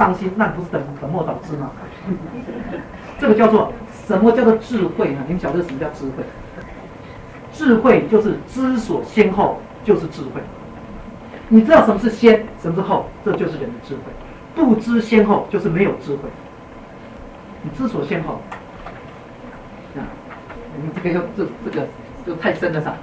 伤心，那你不是本末倒置吗？这个叫做什么叫做智慧呢？你们晓得什么叫智慧？智慧就是知所先后，就是智慧。你知道什么是先，什么是后，这就是人的智慧。不知先后，就是没有智慧。你知所先后，你们这个就太深了，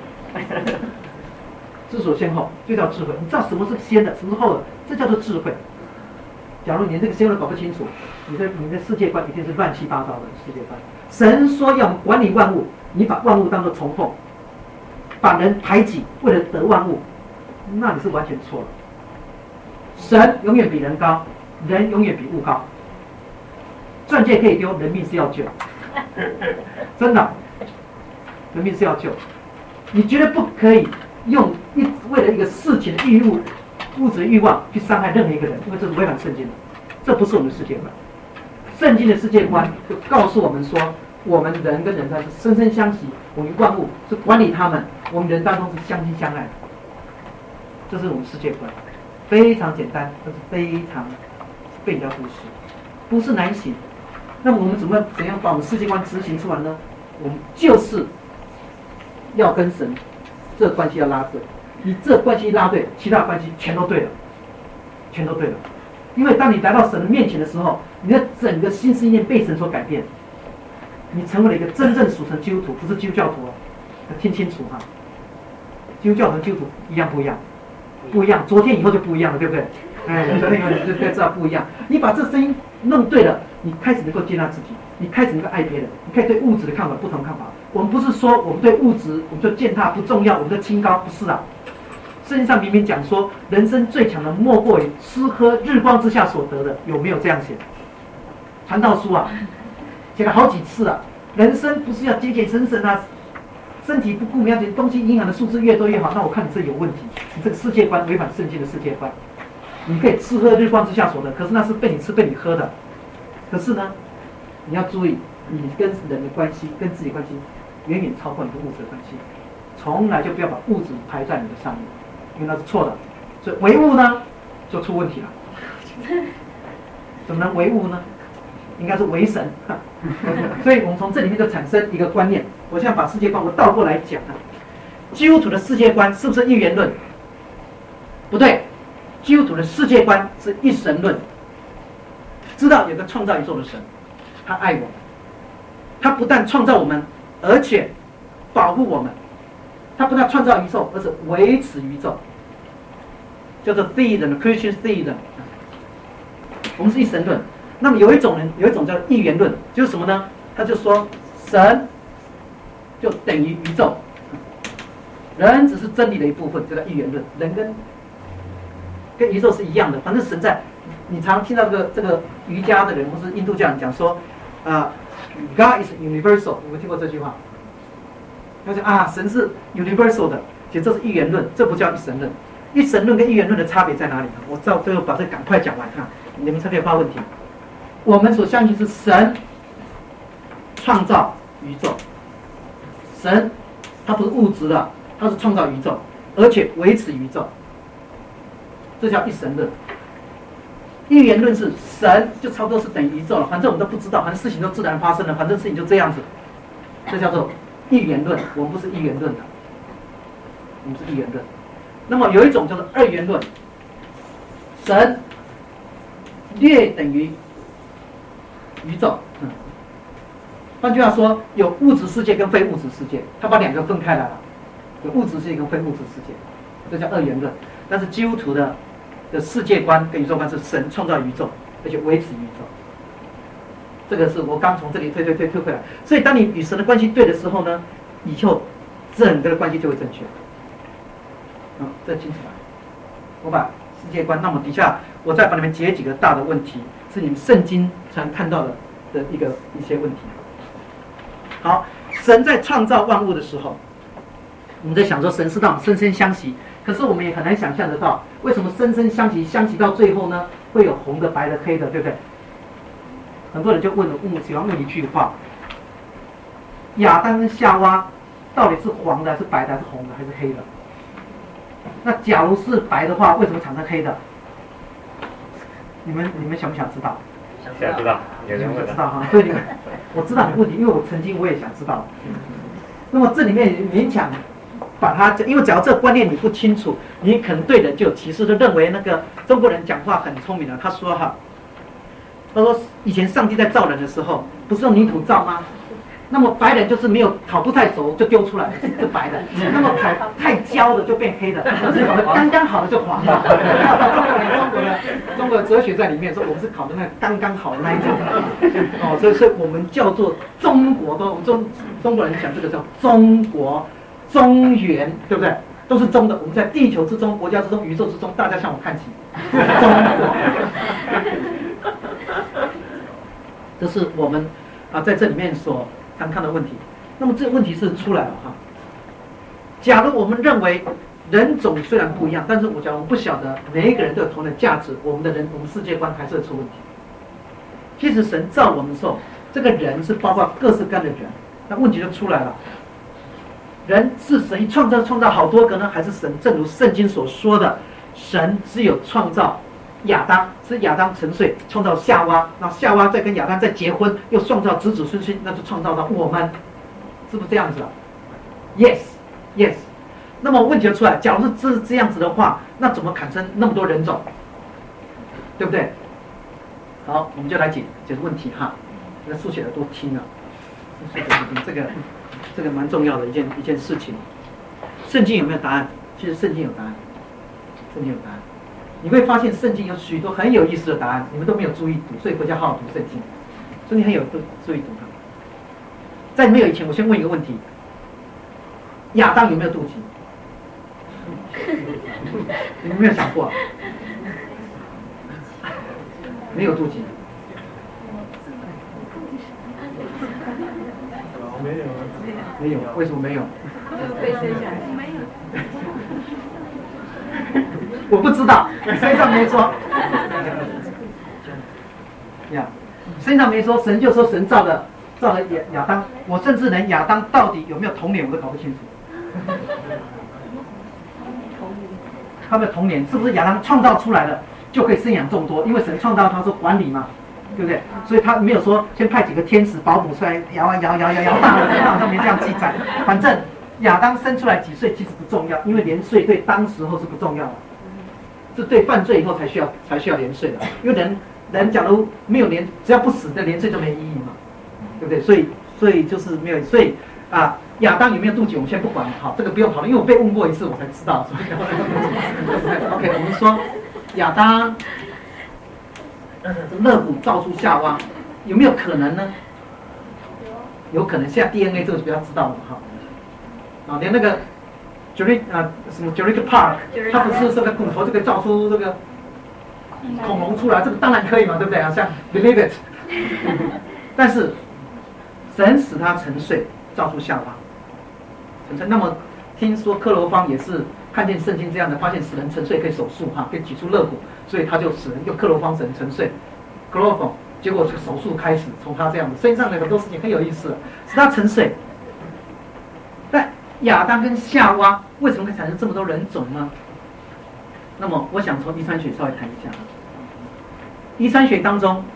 知所先后就叫智慧。你知道什么是先的，什么是后的，这叫做智慧。假如你连这个先后都搞不清楚，你的世界观一定是乱七八糟的世界观。神说要我们管理万物，你把万物当作虫凤，把人排挤，为了得万物，那你是完全错了。神永远比人高，人永远比物高。钻戒可以丢，人命是要救，真的，人命是要救。你绝对不可以用为了一个事情的物质欲望去伤害任何一个人，因为这是违反圣经的，这不是我们的世界观。圣经的世界观就告诉我们说，我们人跟人他是生生相息，我们万物是管理他们，我们人当中是相亲相爱的，这是我们世界观，非常简单，但是非常被人家忽视，不是难行。那么我们怎样把我们世界观执行出来呢？我们就是要跟神这关系要拉对，你这关系拉对，其他关系全都对了，全都对了。因为当你来到神的面前的时候，你的整个心思意念被神所改变，你成为了一个真正属神基督徒，不是基督教徒哦，要听清楚哈。基督教和基督徒一样不一样？不一样，昨天以后就不一样了，对不对？昨天以后你就知道不一样。你把这声音弄对了，你开始能够接纳自己，你开始能够爱别人，你可以对物质的看法不同看法。我们不是说我们对物质我们就践踏不重要，我们就清高，不是啊。圣经上明明讲说，人生最强的莫过于吃喝日光之下所得的，有没有这样写？传道书啊，写了好几次啊。人生不是要节俭省省啊，身体不顾要紧，东西银行的数字越多越好。那我看你这有问题，你这个世界观违反圣经的世界观。你可以吃喝日光之下所得，可是那是被你吃被你喝的。可是呢，你要注意，你跟人的关系，跟自己关系，远远超过你跟物质的关系。从来就不要把物质排在你的上面，因为那是错的。所以唯物呢，就出问题了。怎么能唯物呢？应该是唯神。所以我们从这里面就产生一个观念。我现在把世界观我倒过来讲啊，基督徒的世界观是不是一元论？不对。基督徒的世界观是一神论，知道有个创造宇宙的神，他爱我们，他不但创造我们，而且保护我们，他不但创造宇宙，而且维持宇宙，叫做 theism Christian theism。我们是一神论。那么有一种叫一元论，就是什么呢？他就说神就等于宇宙，人只是真理的一部分，就叫一元论。人跟宇宙是一样的，反正神在。你常听到这个瑜伽的人或是印度教人讲说，God is universal， 有没有听过这句话？他讲神是 universal 的，其实这是一元论，这不叫一神论。一神论跟一元论的差别在哪里呢？我到最后把这赶快讲完啊，你们才可以发问题。我们所相信是神创造宇宙，神它不是物质的，它是创造宇宙，而且维持宇宙。这叫一神论。一元论是神就差不多是等于宇宙了，反正我们都不知道，反正事情都自然发生了，反正事情就这样子，这叫做一元论。我们不是一元论的，我们是一元论。那么有一种叫做二元论，神略等于宇宙。换句话说，有物质世界跟非物质世界，他把两个分开来了，有物质世界跟非物质世界，这叫二元论。但是基督徒的世界观跟宇宙观是神创造宇宙，而且维持宇宙。这个是我刚从这里推回来。所以当你与神的关系对的时候呢，以后整个的关系就会正确。这清楚吧？我把世界观，那么底下我再把你们解几个大的问题，是你们圣经常看到的一些问题。好，神在创造万物的时候，我们在想说神是让我们生生相息。可是我们也很难想象得到，为什么生生相息，相息到最后呢，会有红的、白的、黑的，对不对？很多人就喜欢问一句话：亚当跟夏娃到底是黄的，还是白的，还是红的，还是黑的？那假如是白的话，为什么产生黑的？ 你们想不想知道？ 想知道，有人问知道哈，所以你们我知道你问题，因为我也想知道。那么这里面勉强把它，因为只要这个观念你不清楚，你可能对人就有歧视，就认为那个中国人讲话很聪明的。他说以前上帝在造人的时候，不是用泥土造吗？那么白人就是没有烤不太熟就丢出来是白的，那么烤太焦的就变黑的，刚刚好的就黄了。中国的哲学在里面说，我们是烤的那刚刚好的那一种。所以我们叫做中国，中国人讲这个叫中国中原，对不对？都是中的，我们在地球之中、国家之中、宇宙之中，大家向我看齐。中国，这是我们在这里面所看的问题。那么这个问题是出来了哈。假如我们认为人种虽然不一样，但是我们不晓得每一个人都有同样的价值，我们世界观还是会出问题。其实神造我们的时候，这个人是包括各式各样的人，那问题就出来了。人是神一创造好多个呢，还是神正如圣经所说的，神只有创造亚当，是亚当沉睡创造夏娃，然后夏娃再跟亚当再结婚，又创造子子孙孙，那就创造到我们，是不是这样子啊 ？Yes。那么问题就出来，假如是这样子的话，那怎么产生那么多人种？对不对？好，我们就来解决问题哈。那数学的多听啊，这个蛮重要的一件事情。圣经有没有答案？其实圣经有答案，你会发现圣经有许多很有意思的答案，你们都没有注意读，所以回家好好读圣经。圣经很有注意读它。在没有以前，我先问一个问题：亚当有没有肚脐？你们没有想过？没有肚脐。没有，为什么没有？ 被生下来。没有。 我不知道，圣经上没说。圣经上没说，神就说神造了亚当，我甚至连亚当到底有没有童年我都搞不清楚。他们的童年是不是亚当创造出来的就可以生养众多？因为神创造他说管理嘛，对不对？所以他没有说先派几个天使保姆出来摇大了，好像没这样记载。反正亚当生出来几岁其实不重要，因为连岁对当时候是不重要的，是对犯罪以后才需要连岁的。因为人假如没有只要不死的连岁就没意义嘛，对不对？所以就是没有，所以亚当有没有肚脐我们先不管，好，这个不用讨论，因为我被问过一次我才知道。OK， 我们说亚当肋骨造出夏娃，有没有可能呢？有可能，现在 DNA 这个是比较知道的哈。连那个什么 Jurassic Park， 它不是这个骨头这个造出这个恐龙出来，这个当然可以嘛，对不对啊？像 Believe it， 但是神使他沉睡，造出夏娃。那么听说克罗方也是看见圣经这样的，发现使人沉睡可以手术哈，可以取出肋骨，所以他就使人用克罗方使人沉睡 ，chloroform， 结果这个手术开始从他这样的身上的很多事情很有意思，使他沉睡。但亚当跟夏娃为什么会产生这么多人种呢？那么我想从遗传学稍微谈一下。遗传学当中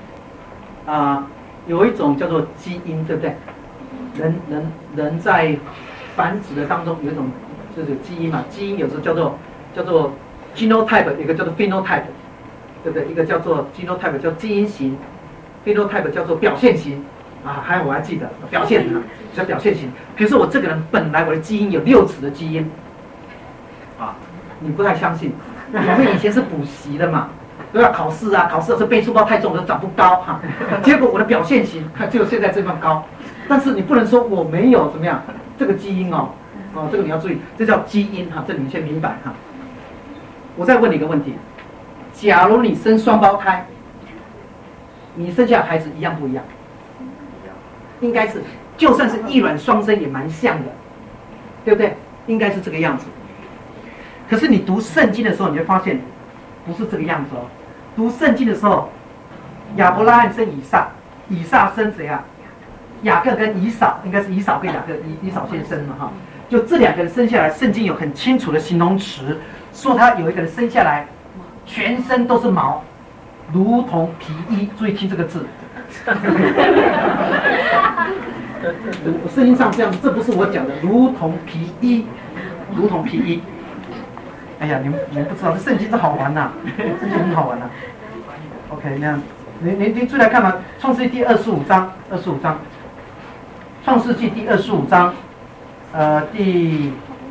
有一种叫做基因，对不对？人在繁殖的当中有一种就是基因嘛，基因有时候叫做 genotype， 一个叫做 phenotype， 对不对？一个叫做 genotype 叫基因型 ，phenotype 叫做表现型还有我还记得表现叫表现型。比如说我这个人本来我的基因有6尺的基因你不太相信，我们以前是补习的嘛，都要考试的时候背书包太重了长不高结果我的表现型只有现在这么高，但是你不能说我没有怎么样。这个基因这个你要注意，这叫基因这你先明白我再问你一个问题：假如你生双胞胎，你生下的孩子一样不一样？应该是，就算是异卵双生也蛮像的，对不对？应该是这个样子。可是你读圣经的时候，你会发现不是这个样子哦。读圣经的时候，亚伯拉罕生以撒，以撒生谁啊？雅各跟以扫，应该是以扫跟雅各，以扫先生嘛就这2个人生下来，圣经有很清楚的形容词，说他有一个人生下来全身都是毛， 如同皮衣，注意听这个字。圣经上这样，这不是我讲的，如同皮衣，如同皮衣。哎呀，你们不知道，这圣经是好玩呐、圣经很好玩呐、OK， 那样，你注意来看嘛，《创世纪》第25章，《创世纪》第25章，第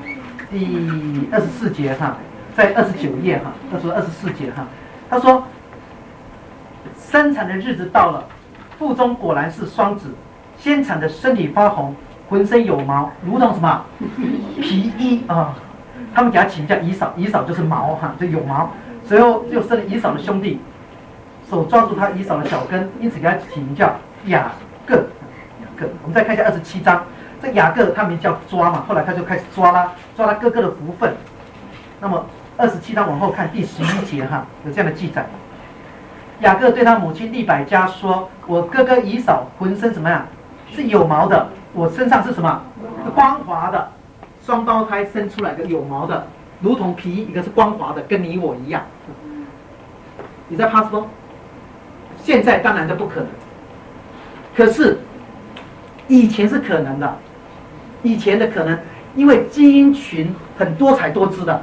24节哈，在29页哈，24节哈，他说，生产的日子到了，腹中果然是双子，先产的身体发红，浑身有毛，如同什么皮衣啊。他们给他起名叫以扫，以扫就是毛哈，就有毛，随后就生了以扫的兄弟，手抓住他以扫的小根，因此给他起名叫雅各。我们再看一下27章，这雅各他名叫抓嘛，后来他就开始抓他哥哥的福分。那么27章往后看第11节哈，有这样的记载。雅各对他母亲利百加说：“我哥哥以扫浑身怎么样？是有毛的，我身上是什么？是光滑的。双胞胎生出来的有毛的，如同皮衣，一个是光滑的，跟你我一样。Is that possible？ 现在当然这不可能，可是以前是可能的。以前的可能，因为基因群很多彩多姿的，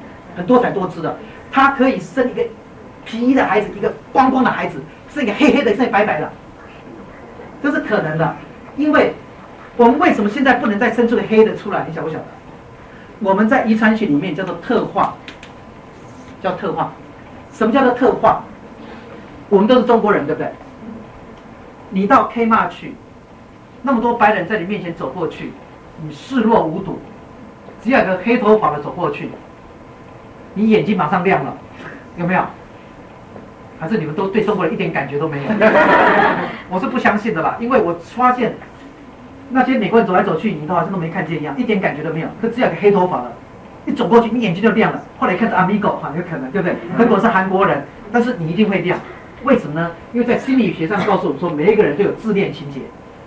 它可以生一个皮衣的孩子，一个光光的孩子，生一个黑黑的，生一个白白的，这是可能的。因为我们为什么现在不能再生出个黑的出来？你晓不晓得？我们在遗传学里面叫做特化，叫特化。什么叫做特化？我们都是中国人，对不对？你到 Kmart 去，那么多白人在你面前走过去，你视若无睹。只要有个黑头发的走过去，你眼睛马上亮了，有没有？还是你们都对中国人一点感觉都没有？我是不相信的啦，因为我发现那些美国人走来走去，你都好像都没看见一样，一点感觉都没有。可只要有个黑头发的，一走过去，你眼睛就亮了。后来看着 Amigo 哈，有可能，对不对？如果是韩国人，但是你一定会亮。为什么呢？因为在心理学上告诉我们说，每一个人都有自恋情节。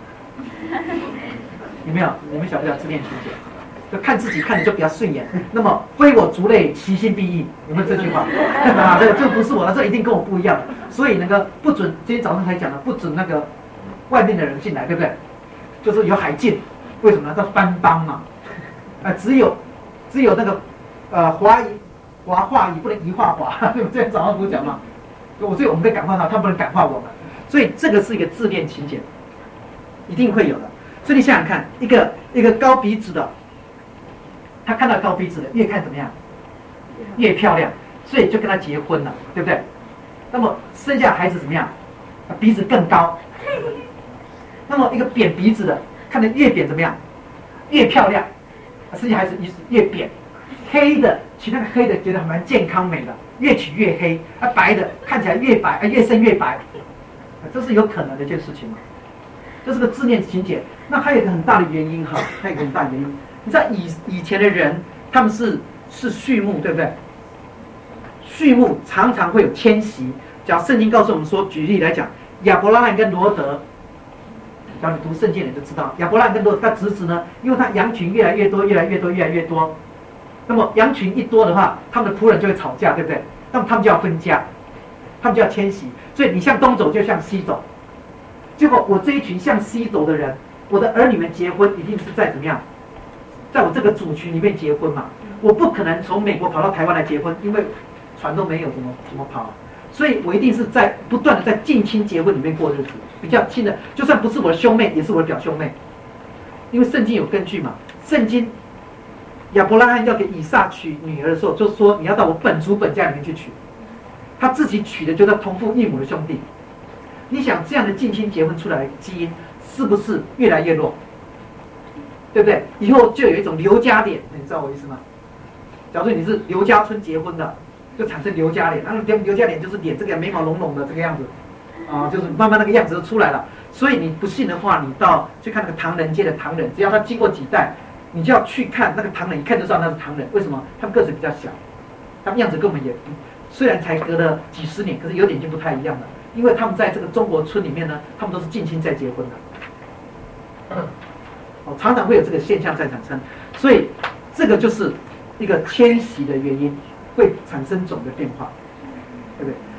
有没有？你们晓不晓得自恋情节？就看自己看的就比较顺眼。那么非我族类，其心必异。有没有这句话？啊，这不是我的，这一定跟我不一样。所以那个不准，今天早上才讲的，不准那个外面的人进来，对不对？就是有海禁，为什么呢？叫番邦嘛。只有那个华话语不能移化华，对不对？早上不是讲嘛？所以我们可以感化他，他不能感化我们。所以这个是一个自恋情节，一定会有的。所以你想想看，一个高鼻子的，他看到高鼻子的，越看怎么样？越漂亮，所以就跟他结婚了，对不对？那么生下孩子怎么样？鼻子更高。那么一个扁鼻子的，看得越扁怎么样？越漂亮，生下孩子越扁。黑的取那个黑的觉得蛮健康美的，越取越黑。白的看起来越白，越生越白。这是有可能的一件事情嘛？这是个自恋情节。那还有一个很大的原因哈，还有一个很大的原因。你知道以前的人他们是畜牧，对不对？畜牧常常会有迁徙。假如圣经告诉我们说，举例来讲，亚伯拉罕跟罗德。只要你读圣经，你就知道亚伯拉罕跟罗德他侄子呢，因为他羊群越来越多，那么羊群一多的话，他们的仆人就会吵架，对不对？那么他们就要分家，他们就要迁徙。所以你向东走，就向西走。结果我这一群向西走的人，我的儿女们结婚一定是在怎么样？在我这个族群里面结婚嘛。我不可能从美国跑到台湾来结婚，因为船都没有，怎么跑？所以我一定是在不断的在近亲结婚里面过日子，比较亲的，就算不是我的兄妹，也是我的表兄妹，因为圣经有根据嘛。圣经亚伯拉罕要给以撒娶女儿的时候，就说你要到我本族本家里面去娶，他自己娶的就是同父异母的兄弟。你想这样的近亲结婚出来的基因，是不是越来越弱？对不对？以后就有一种刘家脸，你知道我意思吗？假如你是刘家村结婚的。就产生刘家脸，然后刘家脸就是脸这个眉毛隆隆的这个样子，就是慢慢那个样子就出来了。所以你不信的话，你去看那个唐人街的唐人，只要他经过几代，你就要去看那个唐人，一看就知道那是唐人。为什么？他们个子比较小，他们样子跟我们也虽然才隔了几十年，可是有点已经不太一样了。因为他们在这个中国村里面呢，他们都是近亲在结婚的，常常会有这个现象在产生。所以这个就是一个迁徙的原因。会产生种的变化，对不对？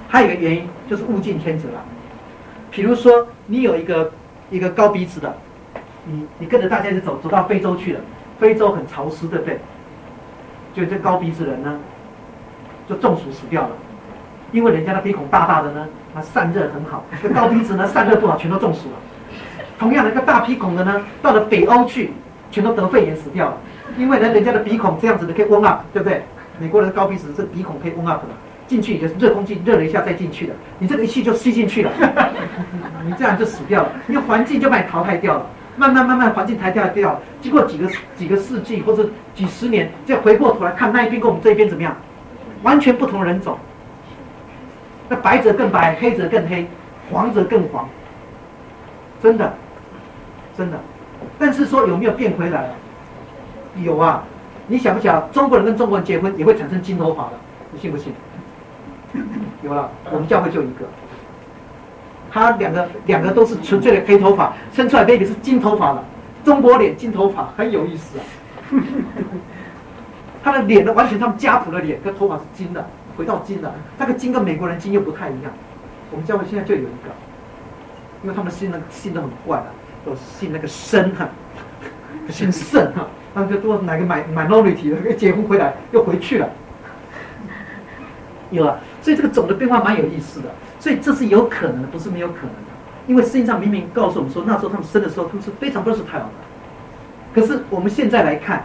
还有一个原因就是物竞天择啦。比如说，你有一个高鼻子的，你跟着大家就走到非洲去了，非洲很潮湿，对不对？就这高鼻子人呢，就中暑死掉了，因为人家的鼻孔大大的呢，它散热很好，这高鼻子呢散热不好，全都中暑了。同样的，一个大鼻孔的呢，到了北欧去，全都得肺炎死掉了，因为呢人家的鼻孔这样子的可以warm up，对不对？美国人的高鼻子这鼻孔可以warm up的，进去也是热空气热了一下再进去的，你这个一气就吸进去了，你这样就死掉了，因为环境就把你淘汰掉了。慢慢环境淘汰掉，经过几个世纪或者几十年，再回过头来看那一边跟我们这一边怎么样，完全不同人种。那白者更白，黑者更黑，黄者更黄，真的。但是说有没有变回来？有啊，你想不想中国人跟中国人结婚也会产生金头发的？你信不信？有了，我们教会就一个。他两个都是纯粹的黑头发，生出来 baby 是金头发的，中国脸金头发很有意思啊。他的脸呢，完全他们家谱的脸跟头发是金的，回到金的，那个金跟美国人金又不太一样。我们教会现在就有一个，因为他们信的很坏的，都信那个生哈，姓圣哈，那个多哪个minority 的结婚回来又回去了。有啊，所以这个种的变化蛮有意思的，所以这是有可能的，不是没有可能的。因为圣经上明明告诉我们说，那时候他们生的时候，他们是非常 versatile的。可是我们现在来看，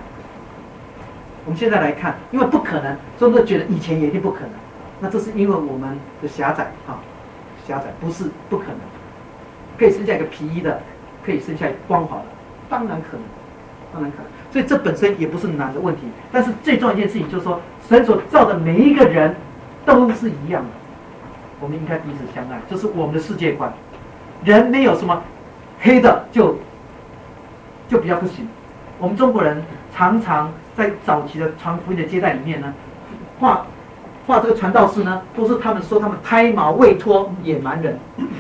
因为不可能，所以我们觉得以前也一定不可能。那这是因为我们的狭窄啊，狭窄不是不可能。可以生下一个皮衣的，可以生下一个光滑的，当然可能。所以这本身也不是难的问题。但是最重要一件事情就是说，神所造的每一个人都是一样的，我们应该彼此相爱，这是我们的世界观。人没有什么黑的就比较不行。我们中国人常常在早期的传福音的接待里面呢，画这个传道士呢，都是他们说他们胎毛未脱野蛮人。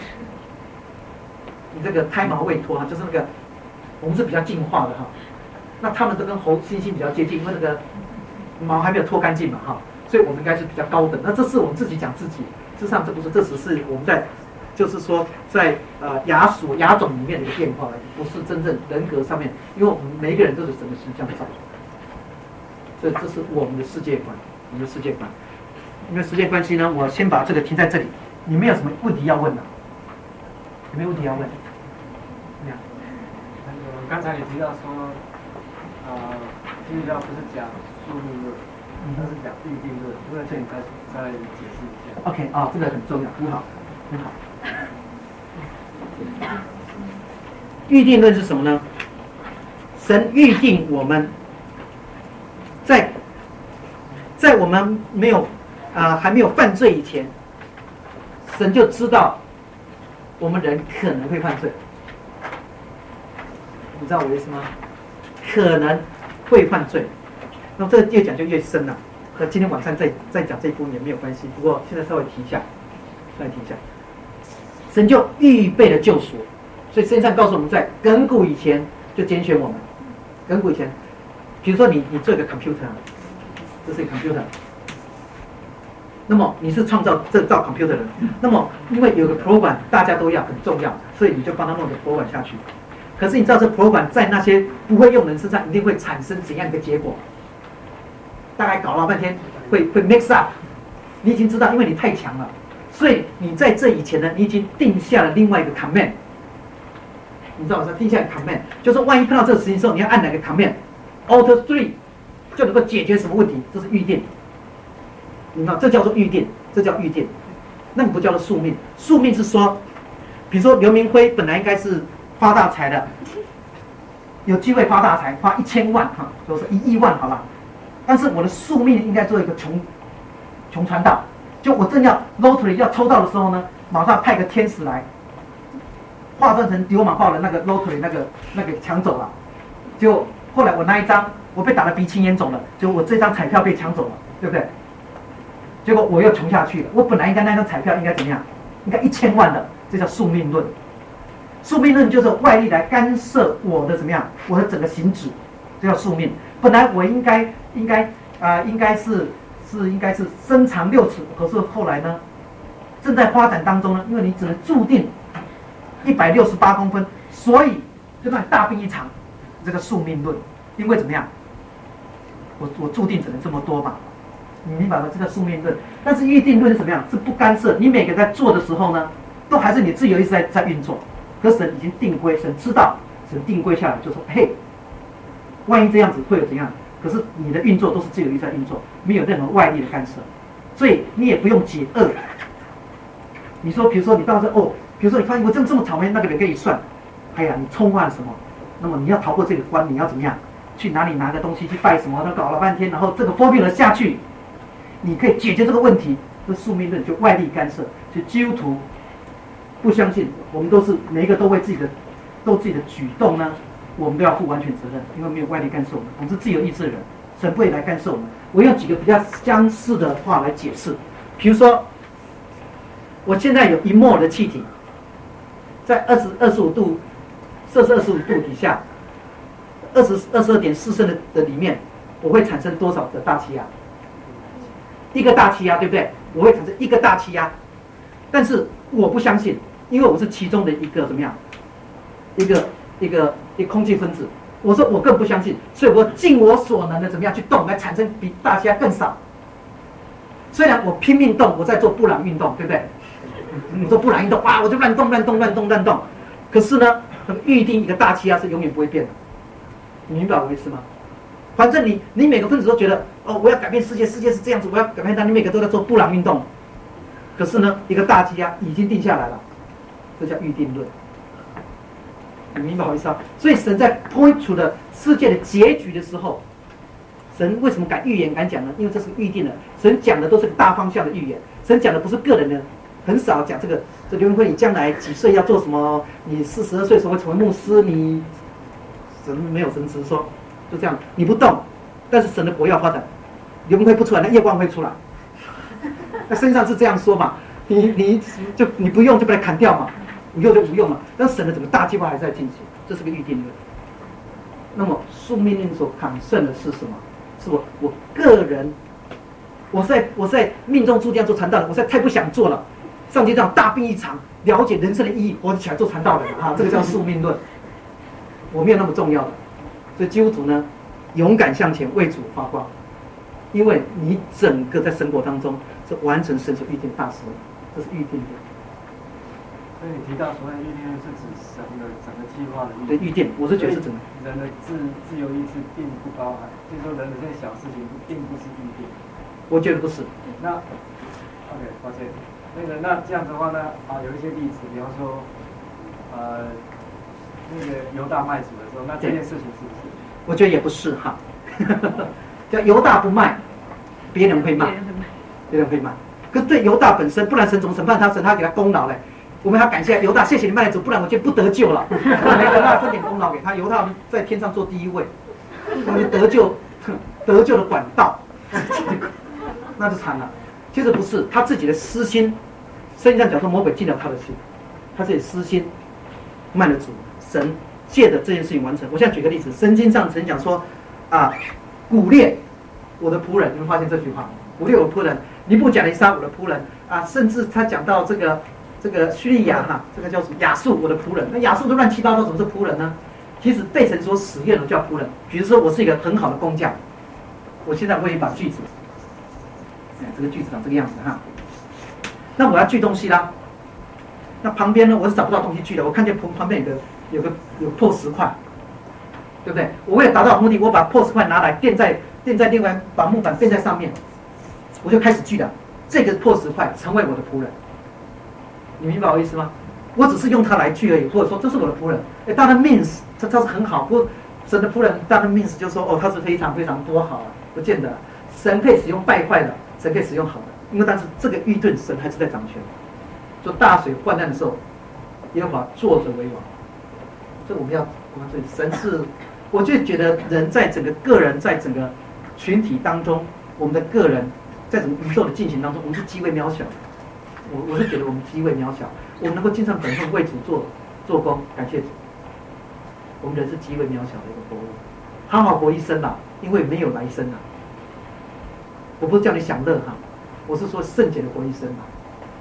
你这个胎毛未脱啊，就是那个我们是比较进化的哈，那他们都跟猩猩比较接近，因为那个毛还没有脱干净嘛哈，所以我们应该是比较高等。那这是我们自己讲自己，事实上这不是，这只是我们在就是说在亚种里面的一个变化而已，不是真正人格上面，因为我们每一个人都是神的形象造的，所以这是我们的世界观，我们的世界观。因为时间关系呢，我先把这个停在这里。你们有什么问题要问的？有没有问题要问？怎么样？ 刚才你提到说，基督教不是讲宿命论，它是讲预定论，因为这里再解释一下。 OK 啊，这个很重要，很好，很好。预定论是什么呢？神预定我们在我们没有还没有犯罪以前，神就知道我们人可能会犯罪。你知道我的意思吗？可能会犯罪。那么这个越讲就越深了，和今天晚上再讲这一部分也没有关系。不过现在稍微提一下，神就预备了救赎，所以圣经上告诉我们，在亘古以前就拣选我们。亘古以前，比如说你做一个 computer， 这是一个 computer。那么你是创造造 computer 的人，那么因为有个 program 大家都要很重要，所以你就帮他弄个 program 下去。可是你知道这 program 在那些不会用人身上一定会产生怎样一个结果？大概搞了半天会 mix up， 你已经知道，因为你太强了，所以你在这以前呢，你已经定下了另外一个 command。你知道我说定下一个 command， 就是万一碰到这个事情的时候，你要按哪个 command，Alt 3就能够解决什么问题，这是预定。你知道这叫做预定，这叫预定，那你不叫做宿命。宿命是说，比如说刘明辉本来应该是发大财的，有机会发大财，发1000万哈，就是1亿万好了。但是我的宿命应该做一个穷传道，就我正要 lottery 要抽到的时候呢，马上派个天使来，化妆成流氓把的那个 lottery 那个抢走了。结果后来我那一张我被打得鼻青眼肿了，就我这张彩票被抢走了，对不对？结果我又穷下去了。我本来应该那张彩票应该怎么样？应该1000万的，这叫宿命论。宿命论就是外力来干涉我的怎么样？我的整个行止，这叫宿命。本来我应该是身长6尺，可是后来呢， 正在发展当中呢，因为你只能注定168公分，所以就让你大病一场。这个宿命论，因为怎么样？我注定只能这么多嘛，你明白吗？这个宿命论。但是预定论是怎么样？是不干涉，你每个在做的时候呢，都还是你自由意识在运作。可神已经定规，神知道，神定规下来就说：嘿，万一这样子会有怎样？可是你的运作都是自由意识在运作，没有任何外力的干涉，所以你也不用解厄。你说，比如说你到这比如说你发现我这么草莓，那个人可以算，哎呀，你冲坏了什么？那么你要逃过这个关，你要怎么样？去哪里拿个东西去拜什么？他搞了半天，然后这个 formula 下去，你可以解决这个问题。这宿命论就外力干涉，就基督徒不相信，我们都是每一个都为自己的举动呢，我们都要负完全责任，因为没有外力干涉我们，我们是自由意志的人，神不会来干涉我们。我用几个比较相似的话来解释，比如说，我现在有1摩尔的气体，在25度。摄氏25度底下，22.4升的里面，我会产生多少的大气压？一个大气压，对不对？我会产生一个大气压，但是我不相信，因为我是其中的一个怎么样？一个空气分子。我说我更不相信，所以我尽我所能的怎么样去动，来产生比大气压更少。虽然我拼命动，我在做布朗运动，对不对？我做布朗运动，哇，我就乱动。可是呢？预定一个大气压是永远不会变的，你明白我意思吗？反正你每个分子都觉得我要改变世界，世界是这样子，我要改变它，你每个都在做布朗运动。可是呢，一个大气压已经定下来了，这叫预定论。你明白我意思吗？所以神在point出了世界的结局的时候，神为什么敢预言敢讲呢？因为这是预定的，神讲的都是个大方向的预言，神讲的不是个人的。很少讲这刘云辉，你将来几岁要做什么？你42岁时候会成为牧师，你神没有神只是说就这样，你不动，但是神的国要发展，刘云辉不出来，那夜光会出来。那身上是这样说嘛？你不用就把它砍掉嘛，不用就不用嘛。但神的整个大计划还在进行，这是个预定论。那么宿命论所抗胜的是什么？是我个人，我在命中注定要做传道人，我实在太不想做了。上帝这样大病一场，了解人生的意义，活起来做传道人啊，这个叫宿命论。我没有那么重要的，所以基督徒呢，勇敢向前，为主发光，因为你整个在生活当中是完成神所预定大事，这是预定的。 所以你提到所谓预定是指神的整个计划的预定，我是觉得是整个人的自由意志并不包含，就是说人的这些小事情并不是预定。 我觉得不是。 那 OK， 抱歉。那这样子的话呢，有一些例子，比方说，那个犹大卖主的时候，那这件事情是不是？ 我觉得也不是哈，叫犹大不卖，别人会卖，别人会卖。可是对犹大本身，不然神怎么审判他？神他给他功劳嘞。我们要感谢犹大，谢谢你卖主，不然我就不得救了。没得那分点功劳给他，犹大在天上做第一位，我们得救的管道，那就惨了。其实不是他自己的私心，圣经上讲说魔鬼进了他的心，他自己私心卖了主，神借着这件事情完成。我现在举个例子，圣经上曾讲说古列我的仆人，你们发现这句话？古列我的仆人，尼布甲尼撒我的仆人甚至他讲到这个叙利亚这个叫什么亚述我的仆人，那亚述都乱七八糟，怎么是仆人呢？其实被神所使用的叫仆人。比如说我是一个很好的工匠，我现在我也把锯子。这个锯子长这个样子哈，那我要锯东西啦。那旁边呢，我是找不到东西锯的。我看见旁边有破石块，对不对？我为了达到目的，我把破石块拿来垫在另外把木板垫在上面，我就开始锯了。这个破石块成为我的仆人，你明白我意思吗？我只是用它来锯而已，或者说这是我的仆人。当然 means 他是很好，不过神的仆人当然 means 就是说他是非常非常多好不见得。神可以使用败坏的。神可以使用好的，因为但是这个预定神还是在掌权。就大水患难的时候，耶和华坐着为王。这我们要注意，神是，我就觉得人在整个个人，在整个群体当中，我们的个人在整个宇宙的进行当中，我们是极为渺小的。我是觉得我们极为渺小，我们能够尽上本分为主做工，感谢主。我们人是极为渺小的一个活物，好好活一生啦，因为没有来生啦。我不是叫你享乐哈，我是说圣洁的活一生嘛。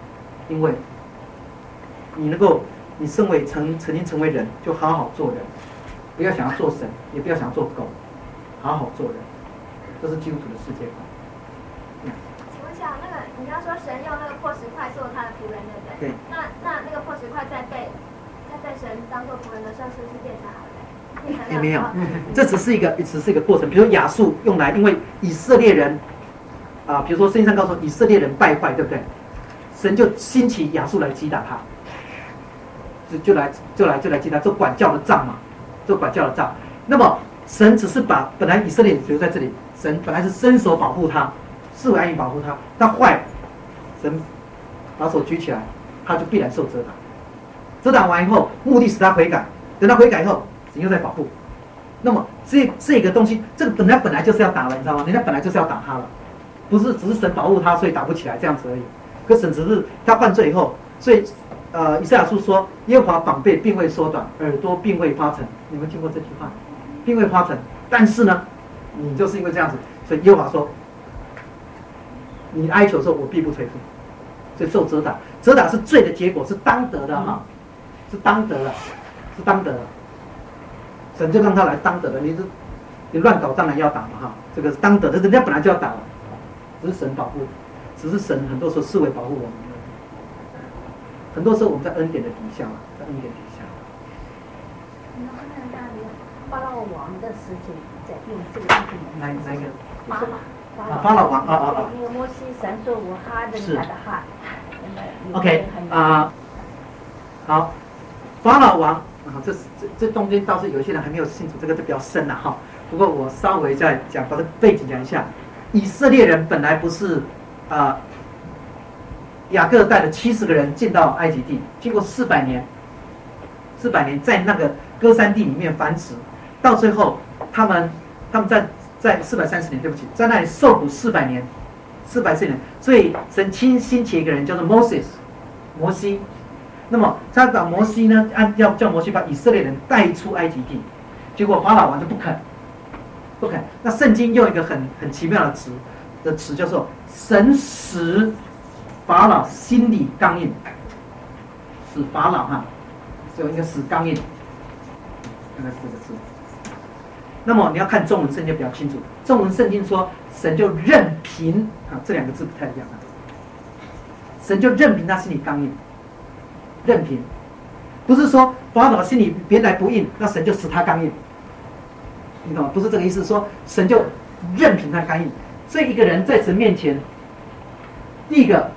因为你能够，你身为曾经成为人，就好好做人，不要想要做神，也不要想要做狗，好好做人，这是基督徒的世界观。 请问一下，那个你刚刚说神用那个破石块做他的仆人，对不对？ 对。 那个破石块在被神当做仆人的时候，是不是变成好的？ 也没有，这只是一个过程。比如亚述用来，因为以色列人比如说圣经上告诉以色列人败坏，对不对？神就兴起亚述来击打他，就来击打，做管教的仗嘛，做管教的仗。那么神只是把本来以色列留在这里，神本来是伸手保护他，视为安营保护他，他坏，神把手举起来，他就必然受责打。责打完以后，目的使他悔改，等他悔改以后，神又在保护。那么这个东西，这个本来就是要打了，你知道吗？人家本来就是要打他了，不是只是神保护他，所以打不起来这样子而已。可神只是他犯罪以后，所以以赛亚书说，耶和华膀臂并未缩短，耳朵并未发沉。你们听过这句话？并未发沉，但是呢，你就是因为这样子，所以耶和华说，你哀求的时候，我必不垂听。所以受责打，责打是罪的结果，是当得的哈，是当得的，是当得的。神就让他来当得的，你乱搞当然要打嘛哈，这个是当得的，人家本来就要打了，只是神保护，只是神很多时候视为保护我们，很多时候我们在恩典的底下，在恩典底下。 你能看到那里法老王的时期在用这个东西？ 哪一个？ 法老王啊！ 那个摩西神说我哈的他的哈。 OK 好，法老王这中间倒是有一些人还没有清楚，这个就比较深了哈。不过我稍微再讲，把这背景讲一下。以色列人本来不是雅各带了70个人进到埃及地，经过400年在那个歌珊地里面繁殖，到最后他们在430年，对不起，在那里受苦400年，440年，所以神兴起一个人叫做摩西。那么他把摩西呢，要叫摩西把以色列人带出埃及地，结果法老王就不肯。那圣经用一个很奇妙的词叫做神使法老心里刚硬，使法老就应该使刚硬，应该是这个字。那么你要看中文圣经比较清楚，中文圣经说神就任凭这两个字不太一样神就任凭他心里刚硬，任凭，不是说法老心里别来不硬，那神就使他刚硬，你懂吗？不是这个意思，说神就任凭他刚硬。所以一个人在神面前，第一个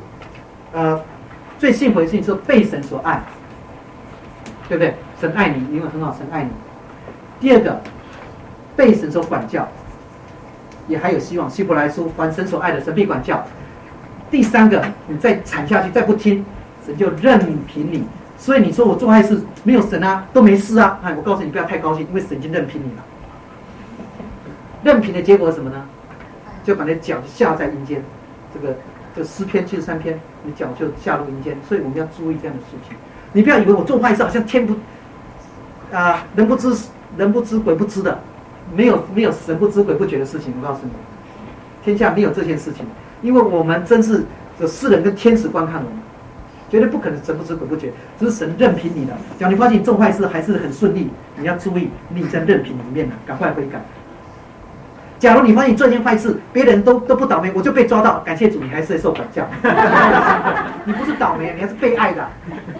最幸福的事情是被神所爱，对不对？神爱你，因为很好，神爱你。第二个，被神所管教，也还有希望。希伯来书，凡神所爱的，神必管教。第三个，你再惨下去，再不听，神就任凭你。所以你说我做坏事没有神啊，都没事啊。我告诉你不要太高兴，因为神已经任凭你了。任凭的结果是什么呢？就把你的脚下在阴间。这诗篇73篇，你脚就下入阴间。所以我们要注意这样的事情。你不要以为我做坏事好像人不知鬼不知的，没有神不知鬼不觉的事情。我告诉你，天下没有这件事情，因为我们真是世人跟天使观看我们，绝对不可能神不知鬼不觉，只是神任凭你的。假如你发现你做坏事还是很顺利，你要注意你在任凭里面了，赶快悔改。假如你发现你做一件坏事，别人都不倒霉，我就被抓到，感谢主，你还是受管教。你不是倒霉，你还是被爱的。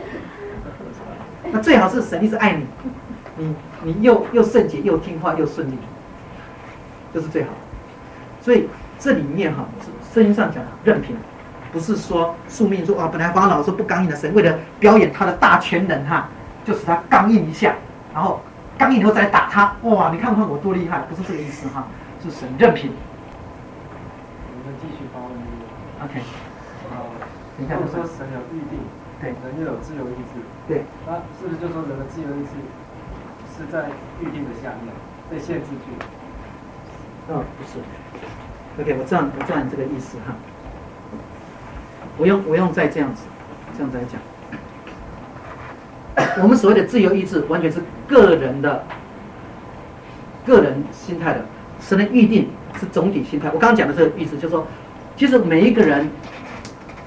那最好是神一直爱你，你又圣洁又听话又顺利，这是最好的。所以这里面圣经上讲任凭，不是说宿命说本来法老说不刚硬的，神为了表演他的大权能就使他刚硬一下，然后刚硬以后再来打他，哇，你看看我多厉害，不是这个意思是神任凭。 我们继续发问。 OK。 你看说神有预定， 对， 人又有自由意志， 对， 那是不是就说人的自由意志是在预定的下面被限制住？ 不是。OK， 我知道你这个意思我用再这样来讲。我们所谓的自由意志，完全是个人心态的。神的预定是总体心态。我刚刚讲的这个意思，就是说，其实每一个人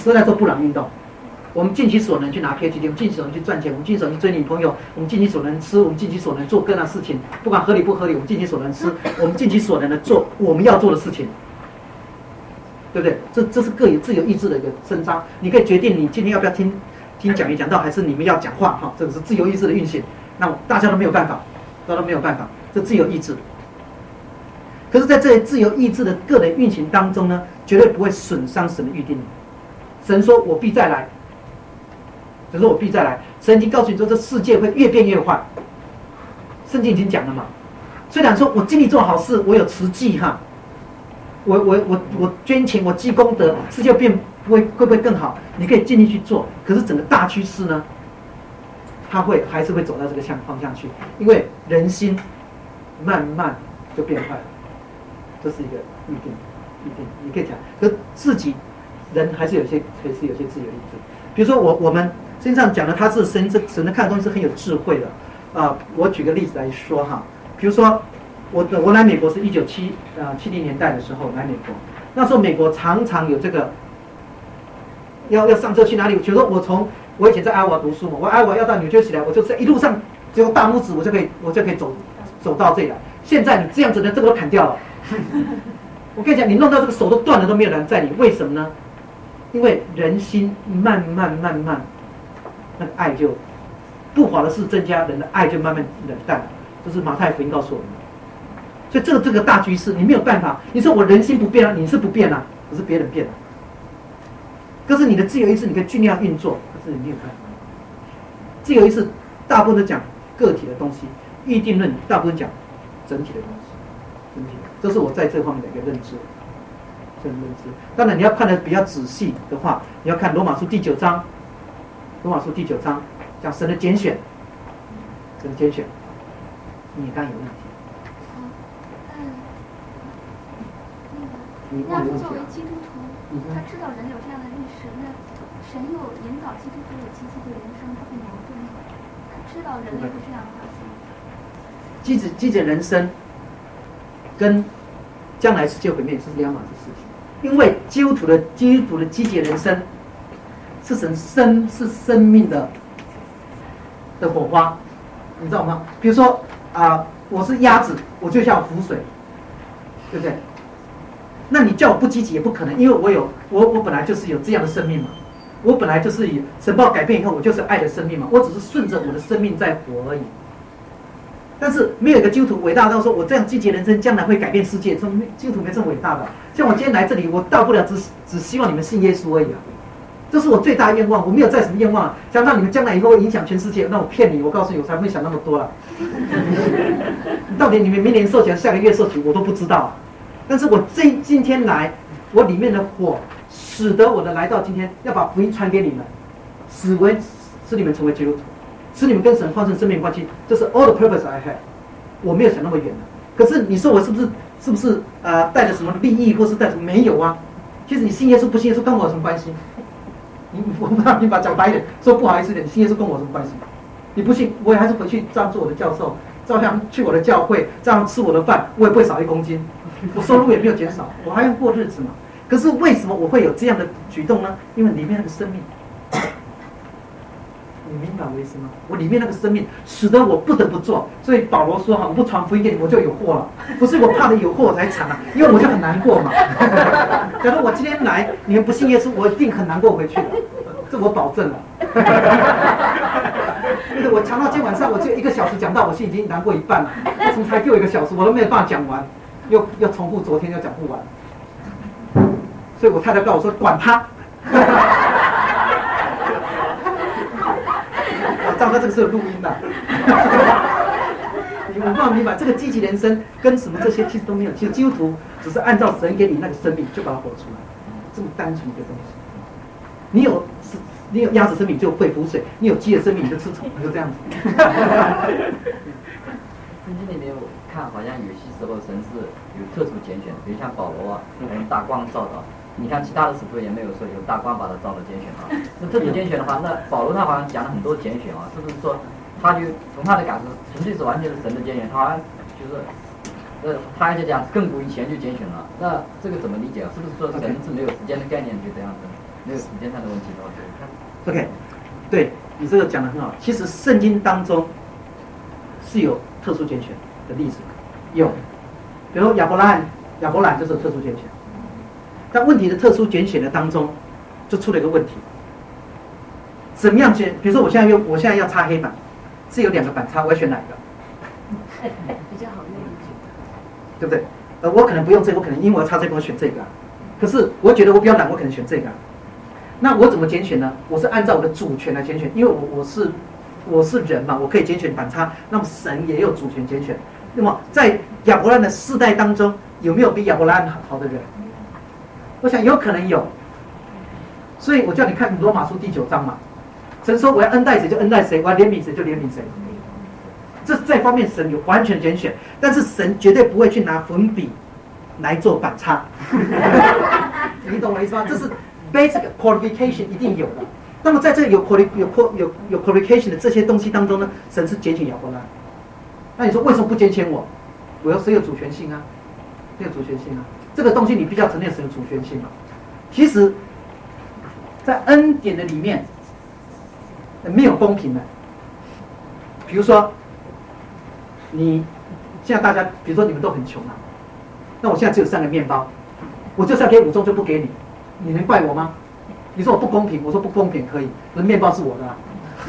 都在做布朗运动。我们尽其所能去拿 PhD， 我们尽其所能去赚钱，我们尽其所能去追女朋友，我们尽其所能吃，我们尽其所能做各样的事情，不管合理不合理，我们尽其所能吃，我们尽其所能的做我们要做的事情，对不对？这是各有自由意志的一个伸张，你可以决定你今天要不要听讲义讲道，还是你们要讲话哈，这个是自由意志的运行。那大家都没有办法，这自由意志。可是，在这自由意志的个人运行当中呢，绝对不会损伤神的预定。神说：“我必再来。”神说：“我必再来。”神已经告诉你说，这世界会越变越坏。圣经已经讲了嘛。虽然说我尽力做好事，我有慈济哈，我捐钱，我积功德，世界会不会更好？你可以尽力去做。可是整个大趋势呢，它还是会走到这个方向去，因为人心慢慢就变坏了。这是一个预定，你可以讲，可自己人还是有些自由意志。比如说我们身上讲的，他是神的看的东西是很有智慧的我举个例子来说哈，比如说我来美国是70年代的时候来美国，那时候美国常常有这个要上车去哪里？比如说我以前在爱瓦读书嘛，我爱瓦要到纽约起来，我就在一路上只有大拇指，我就可以走到这里来。现在你这样子的这个都砍掉了。我跟你讲，你弄到这个手都断了都没有人载你，为什么呢？因为人心慢慢，那个爱就不好的事增加，人的爱就慢慢冷淡。这是马太福音告诉我们的。所以这个大趋势你没有办法。你说我人心不变啊，你是不变啊，可是别人变了。可是你的自由意志你可以尽量运作，可是你没有办法。自由意志大部分都讲个体的东西，预定论大部分讲整体的东西。这是我在这方面的一个认知，当然，你要看得比较仔细的话，你要看罗马书第9章。罗马书第9章讲神的拣选，你刚刚有问题。 你要说作为基督徒，他知道人有这样的历史，那神又引导基督徒有积极的人生，他会矛盾吗？他知道人类会这样发生。 积极的人生跟将来世界毁灭是两码子事情，因为基督徒的积极人生是是生命的火花，你知道吗？比如说我是鸭子，我就像浮水，对不对？那你叫我不积极也不可能，因为我本来就是有这样的生命嘛，我本来就是以神报改变以后，我就是爱的生命嘛，我只是顺着我的生命在活而已。但是没有一个基督徒伟大到说我这样积极人生将来会改变世界，说基督徒没这么伟大的。像我今天来这里，我到不了只希望你们信耶稣而已啊，这是我最大的愿望，我没有再什么愿望想让你们将来以后会影响全世界，那我骗你，我告诉你，我才不会想那么多了。到底你们明年受洗，下个月受洗，我都不知道。但是我今天来，我里面的火使得我的来到今天，要把福音传给你们，使你们成为基督徒。使你们跟神发生生命关系，这是 all the purpose I have。我没有想那么远的。可是你说我是不是带着什么利益，或是带着没有啊？其实你信耶稣不信耶稣跟我有什么关系？我不让你把讲白一点，说不好意思点，你信耶稣跟我有什么关系？你不信，我也还是回去照样做我的教授，照样去我的教会，照样吃我的饭，我也不会少1公斤，我收入也没有减少，我还要过日子嘛。可是为什么我会有这样的举动呢？因为里面那个生命。你明白我意思吗？我里面那个生命使得我不得不做，所以保罗说我不传福音给你们，我就有祸了。不是我怕的有祸我才惨啊，因为我就很难过嘛。假如我今天来，你们不信耶稣，我一定很难过回去的，这我保证了。我讲到今天晚上，我就1个小时讲到，我心已经难过一半了。为什么才给我1个小时，我都没有办法讲完，又重复昨天又讲不完。所以我太太告诉我说，管他。照他这个是有录音的，你们不明白这个积极人生跟什么这些其实都没有。其实基督徒只是按照神给你那个生命就把它活出来，这么单纯一个东西。你有鸭子生命就会浮水，你有鸡的生命你就吃虫，就这样子。 圣经里面我看好像有些时候神是有特殊拣选，比如像保罗用大光照到。你看其他的使徒也没有说有大光把他照到拣选啊。那特殊拣选的话，那保罗他好像讲了很多拣选啊，是不是说他就从他的感受纯粹是完全是神的拣选，他好像就是他就讲亘古以前就拣选了。那这个怎么理解啊？是不是说神是没有时间的概念就这样子？ 没有时间上的问题的话， OK， 对你这个讲得很好。其实圣经当中是有特殊拣选的例子，有，比如亚伯兰就是有特殊拣选。但问题的特殊拣选的当中，就出了一个问题：怎么样选？比如说我现在要擦黑板，是有2个板擦，我要选哪一个？ 比较好用一点， 对不对？我可能不用这个，我可能因为我要擦这个，我选这个啊。可是我觉得我比较懒，我可能选这个啊。那我怎么拣选呢？我是按照我的主权来拣选，因为我是人嘛，我可以拣选板擦。那么神也有主权拣选。那么在亚伯兰的世代当中，有没有比亚伯兰好的人？我想有可能有。所以我叫你看罗马书第9章嘛，神说我要恩待谁就恩待谁，我要怜悯谁就怜悯谁。这方面神有完全拣选，但是神绝对不会去拿粉笔来做板擦。你懂我意思吗？这是 basic qualification 一定有的。那么在这有 qualification 的这些东西当中呢，神是拣选亚伯兰。那你说为什么不拣选我？谁有主权性啊？没有主权性啊。这个东西你必须要承认神有主权性嘛。其实，在恩典的里面，没有公平的。比如说，现在大家，比如说你们都很穷啊，那我现在只有3个面包，我就是要给5种就不给你，你能怪我吗？你说我不公平，我说不公平可以，可是面包是我的啊。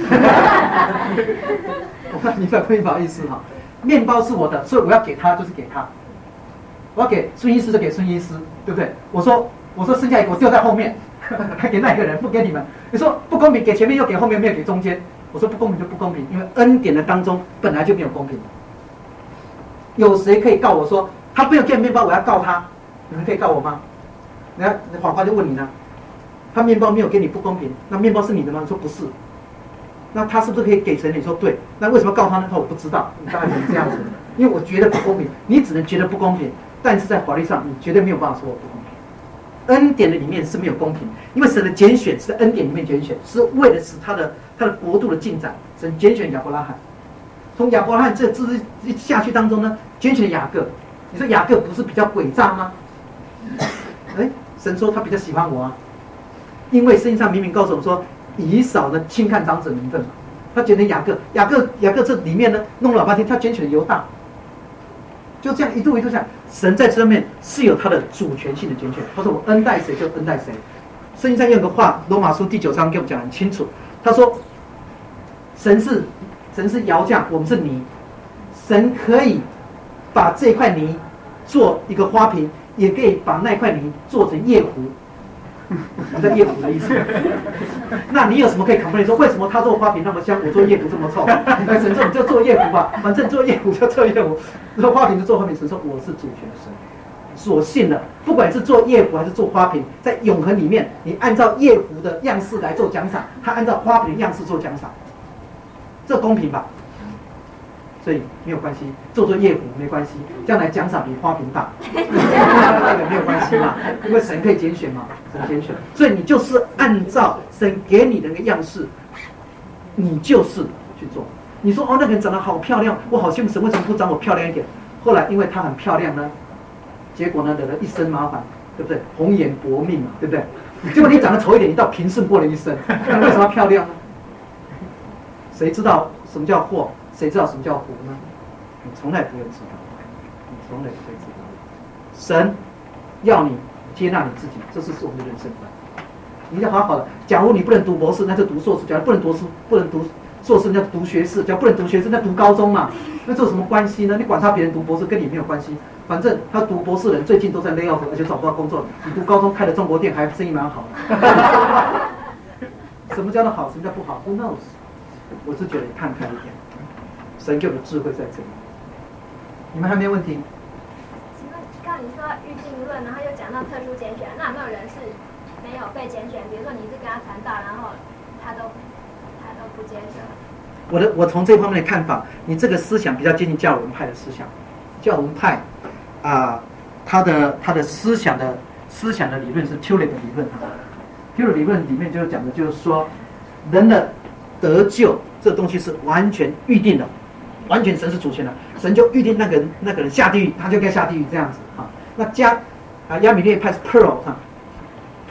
我看你不好意思哈，面包是我的，所以我要给他就是给他，我要给孙医师就给孙医师，对不对？我说剩下一个我丢在后面，还给那一个人，不给你们。你说不公平，给前面又给后面，没有给中间。我说不公平就不公平，因为恩典的当中本来就没有公平。有谁可以告我说他没有给面包，我要告他？你们可以告我吗？那法官就问你呢，他面包没有给你不公平，那面包是你的吗？你说不是，那他是不是可以给谁？你说对，那为什么告他呢？我不知道，你大概是这样子，因为我觉得不公平，你只能觉得不公平，但是在法律上你绝对没有办法说我不公平。恩典的里面是没有公平，因为神的拣选是在恩典里面拣选，是为了使他的国度的进展。神拣选亚伯拉罕，从亚伯拉罕这支下去当中呢，拣选了雅各。你说雅各不是比较诡诈吗？神说他比较喜欢我啊，因为圣经上明明告诉我们说，以扫呢轻看长子名分嘛，他拣选雅各这里面呢弄了老半天，他拣选了犹大。就这样一度这样，神在这上面是有他的主权性的拣选。他说我恩待谁就恩待谁。圣经上有个话，罗马书第9章给我们讲得很清楚。他说，神是窑匠，我们是泥，神可以把这块泥做一个花瓶，也可以把那块泥做成夜壶。我叫夜壶的意思。那你有什么可以 complain 说为什么他做花瓶那么香，我做夜壶这么臭？神说你就做夜壶吧，反正做夜壶就做夜壶，做花瓶就做花瓶。神说我是主权的神，所幸的，不管是做夜壶还是做花瓶，在永恒里面，你按照夜壶的样式来做奖赏，他按照花瓶的样式做奖赏，这公平吧？所以没有关系，做夜壶没关系，将来奖赏比花瓶大，那个没有关系嘛，因为神可以拣选嘛，神拣选，所以你就是按照神给你的那个样式，你就是去做。你说那个人长得好漂亮，我好羡慕神，为什么不长我漂亮一点？后来因为她很漂亮呢，结果呢惹了一身麻烦，对不对？红颜薄命嘛，对不对？结果你长得丑一点，你倒平顺过了一生，那为什么要漂亮呢？谁知道什么叫祸？谁知道什么叫福呢？你从来不会知道，你从来不会知道。神要你接纳你自己，这是我们的人生观。你要好好的。假如你不能读博士，那就读硕士；假如不能读硕士，那就读学士；假如不能读学士，那读高中嘛。那这有什么关系呢？你管他别人读博士，跟你没有关系。反正他读博士的人最近都在 lay off， 而且找不到工作。你读高中开的中国店还生意蛮好的。什么叫做好？什么叫不好 ？Who knows？ 我是觉得看开一点。神给我的智慧在这里。你们还没有问题？ 请问，刚刚你说预定论，然后又讲到特殊拣选，那有没有人是没有被拣选？比如说你是跟他传道，然后他都不接受。 我从这方面的看法，你这个思想比较接近教文派的思想。教文派他的思想的理论是 Tulip 理论。Tulip 理论里面就讲的就是说，人的得救这个东西是完全预定的。完全神是主权的，神就预定那个人下地狱，他就该下地狱这样子啊。那亚米列派是 Pearl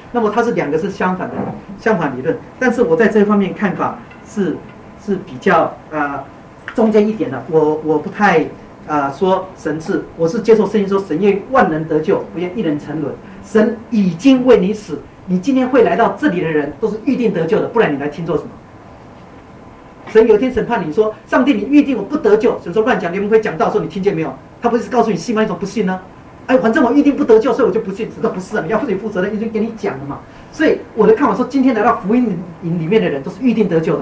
那么它是两个是相反理论，但是我在这方面看法是比较中间一点的，我不太说神是，我是接受圣经说神愿万人得救，不愿一人沉沦。神已经为你死，你今天会来到这里的人都是预定得救的，不然你来听做什么？神有一天审判你说，上帝你预定我不得救，神说乱讲，你们会讲到说你听见没有？他不是告诉你信吗？你怎么不信呢？哎，反正我预定不得救，所以我就不信。神说不是啊，你要自己负责任，已经给你讲了嘛。所以我的看法说，今天来到福音营里面的人都是预定得救的。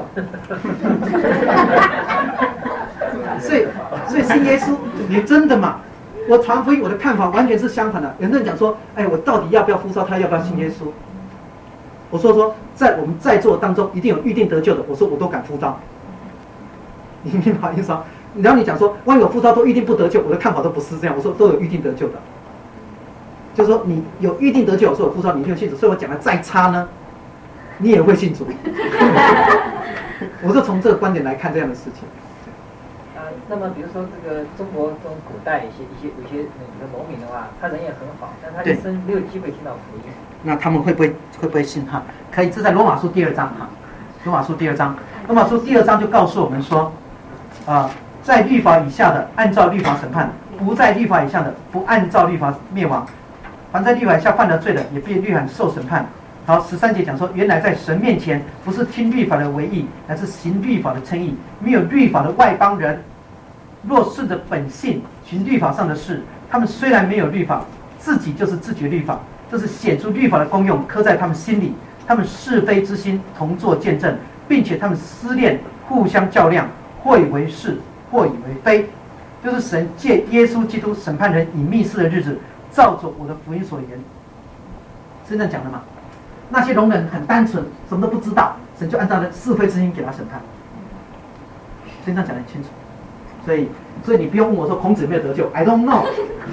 所以信耶稣，你真的嘛？我传福音，我的看法完全是相反的。有人讲说，哎，我到底要不要呼召他？要不要信耶稣？我说，在我们在座当中，一定有预定得救的。我说我都敢呼召。你明白意思吗？然后你讲说，万一有呼召都预定不得救，我的看法都不是这样。我说都有预定得救的，就是说你有预定得救，我说我呼召你一定信主。所以我讲的再差呢，你也会信主。我是从这个观点来看这样的事情。 那么比如说这个中国这种古代有些农民的话，他人也很好，但他一生没有机会听到福音。 那他们会不会信哈？可以，这在罗马书第2章哈。罗马书第2章就告诉我们说，在律法以下的按照律法审判，不在律法以下的不按照律法灭亡。凡在律法以下犯了罪的，也被律法受审判。好，13节讲说，原来在神面前，不是听律法的为义，乃是行律法的称义。没有律法的外邦人，若顺着本性行律法上的事，他们虽然没有律法，自己就是自觉律法，这是显出律法的功用，刻在他们心里。他们是非之心同作见证，并且他们思念互相较量，或以为是，或以为非。就是神借耶稣基督审判人以密示的日子，照着我的福音所言，是这样讲的吗？那些聋人很单纯，什么都不知道，神就按照是非之心给他审判。所以这样讲得很清楚。所以你不用问我说孔子有没有得救 ，I don't know 。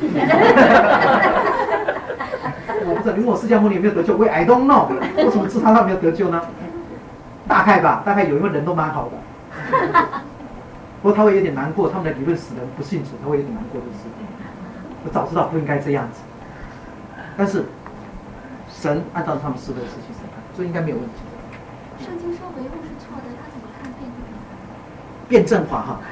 我不知道，你问我释迦牟尼有没有得救，我也 I don't know。为什么知道他没有得救呢？大概吧，大概有，因为人都蛮好的。不过他会有点难过，他们的理论使人不信主，他会有点难过的事。我早知道不应该这样子，但是神按照他们是非的事情审判，所以应该没有问题。 圣经说唯物是错的，他怎么看辩证法哈？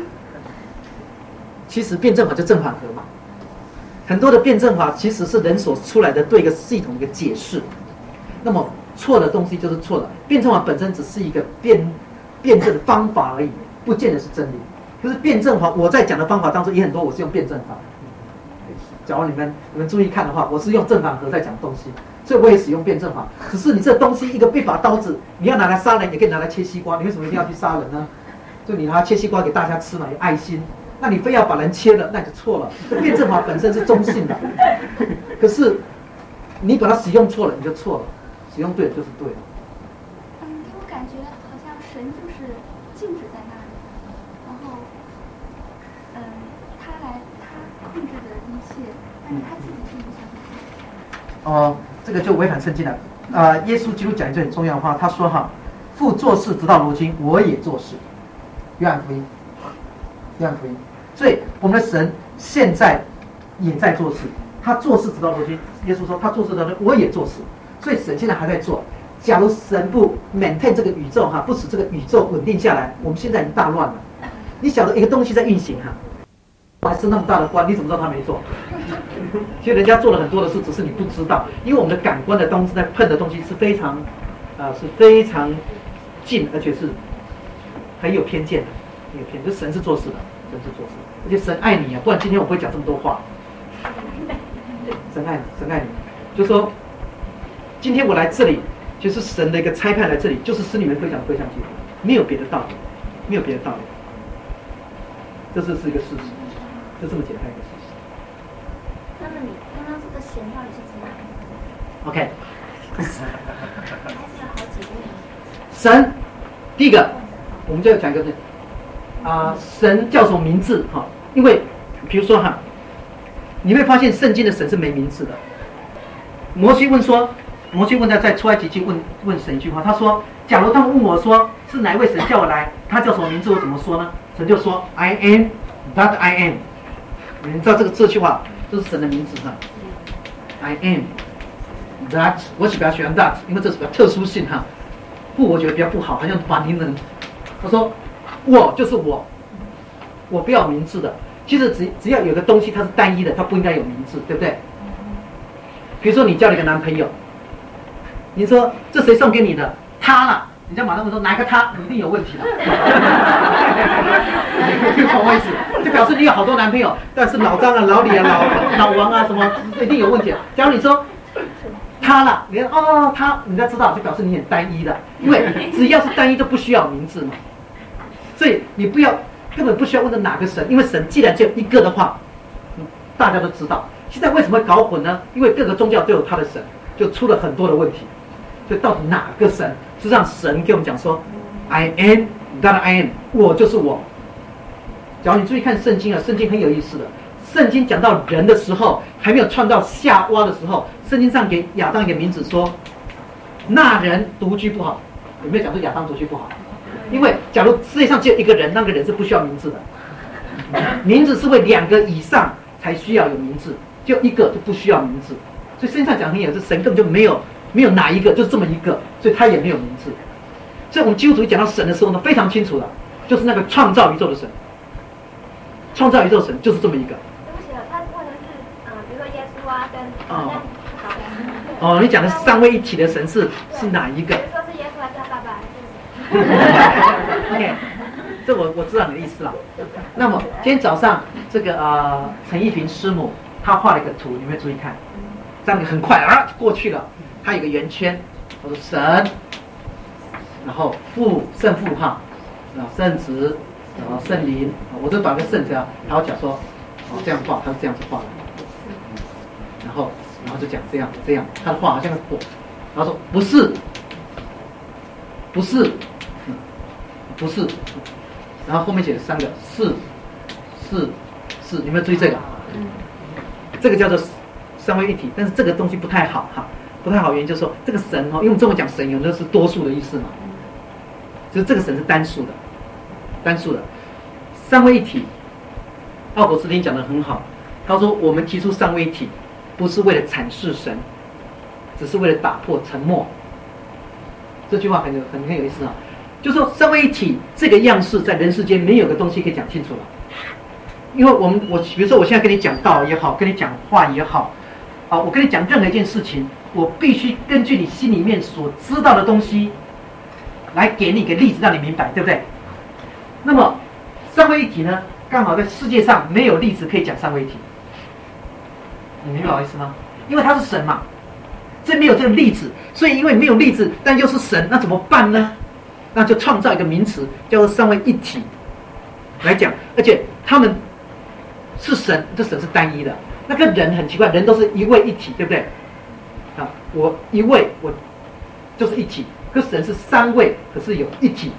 其实辩证法就正反合嘛。很多的辩证法其实是人所出来的对一个系统的一个解释。那么错的东西就是错了，辩证法本身只是一个辩证方法而已，不见得是真理。可是辩证法，我在讲的方法当中也很多，我是用辩证法。假如你们注意看的话，我是用正反合在讲东西，所以我也使用辩证法。只是你这东西一个一把刀子，你要拿来杀人，也可以拿来切西瓜，你为什么一定要去杀人呢？就你拿切西瓜给大家吃嘛，有爱心。那你非要把人切了，那你就错了。辩证法本身是中性的，可是你把它使用错了，你就错了；使用对了就是对了。 给我感觉好像神就是静止在那里，然后他控制着一切，但是他自己并不相信。 这个就违反圣经了。耶稣基督讲一句很重要的话，他说哈，父做事直到如今，我也做事。约翰福音。所以我们的神现在也在做事，他做事直到如今。耶稣说他做事到我也做事，所以神现在还在做。假如神不 maintain 这个宇宙哈，不使这个宇宙稳定下来，我们现在已经大乱了。你晓得一个东西在运行哈，还是那么大的官，你怎么知道他没做？其实人家做了很多的事，只是你不知道，因为我们的感官的东西在碰的东西是非常近，而且是很有偏见的。就神是做事的，神是做事的，而且神爱你啊，不然今天我不会讲这么多话。神爱你，就说今天我来这里，就是神的一个差派来这里，就是使你们分享基督，没有别的道理，这是一个事实，就这么简单一个事实。 那么你刚刚这个弦到底是怎么来的 ？OK， 还是有好几个。 神，第一个，我们就要讲一个神叫什么名字哈？因为比如说哈，你会发现圣经的神是没名字的。摩西问在出埃及记问神一句话，他说：假如他们问我说是哪一位神叫我来，他叫什么名字，我怎么说呢？神就说 I am that I am。你知道这句话，这是神的名字哈。I am。 that， 我比较喜欢 that， 因为这是比较特殊性哈。不，我觉得比较不好，好像把您人。他说我就是我，我不要名字的。其实只要有个东西它是单一的，它不应该有名字，对不对？比如说你交了一个男朋友，你说这谁送给你的？他了。人家马上会说哪个他，你一定有问题了。你懂我意思？就表示你有好多男朋友，但是老张啊、老李啊、老王啊什么，一定有问题。假如你说他了，你看哦他，人家知道就表示你很单一的，因为只要是单一都不需要名字嘛。所以你根本不需要问的哪个神，因为神既然只有一个的话，大家都知道。现在为什么会搞混呢？因为各个宗教都有他的神，就出了很多的问题。所以到底哪个神？实际上神给我们讲说 I am that I am， 我就是我。假如你注意看圣经啊，圣经很有意思的。圣经讲到人的时候，还没有创造夏娃的时候，圣经上给亚当一个名字说那人独居不好。有没有讲说亚当独居不好？因为假如世界上只有一个人，那个人是不需要名字的。名字是为2个以上才需要有名字，就1个就不需要名字。所以圣经上讲很有意思，神根本就没有哪一个，就是这么一个，所以他也没有名字。所以我们基督徒讲到神的时候呢，非常清楚的，就是那个创造宇宙的神。创造宇宙的神就是这么一个。 对不起了，他问的是比如说耶稣啊跟你讲的是三位一体的神是哪一个？ 比如说是耶稣还是他爸爸还是 ？OK， 这我知道你的意思了。那么今天早上这个陈一平师母她画了一个图，你们注意看，这样很快就过去了。它有个圆圈，我说神，然后圣父哈，然后圣子，然后圣灵，我就把个圣字啊，然后讲说这样画，他是这样子画的，然后就讲这样，他的画好像是火，然后说不是，然后后面写了3个是，你们注意这个，这个叫做三位一体，但是这个东西不太好哈。不太好，原因就是说这个神因为我们中文讲神有的是多数的意思嘛，就是这个神是单数的，三位一体。奥古斯丁讲得很好，他说我们提出三位一体，不是为了阐释神，只是为了打破沉默。这句话很有意思啊，就是说三位一体这个样式在人世间没有个东西可以讲清楚了，因为我比如说我现在跟你讲道也好，跟你讲话也好，我跟你讲任何一件事情。我必须根据你心里面所知道的东西，来给你一个例子，让你明白，对不对？那么三位一体呢，刚好在世界上没有例子可以讲三位一体，你明白我意思吗？因为他是神嘛，这没有这个例子，所以因为没有例子，但又是神，那怎么办呢？那就创造一个名词，叫做三位一体来讲，而且他们是神，这神是单一的。那个人很奇怪，人都是一位一体，对不对？我一位，我就是一体，可神是3位，可是有一体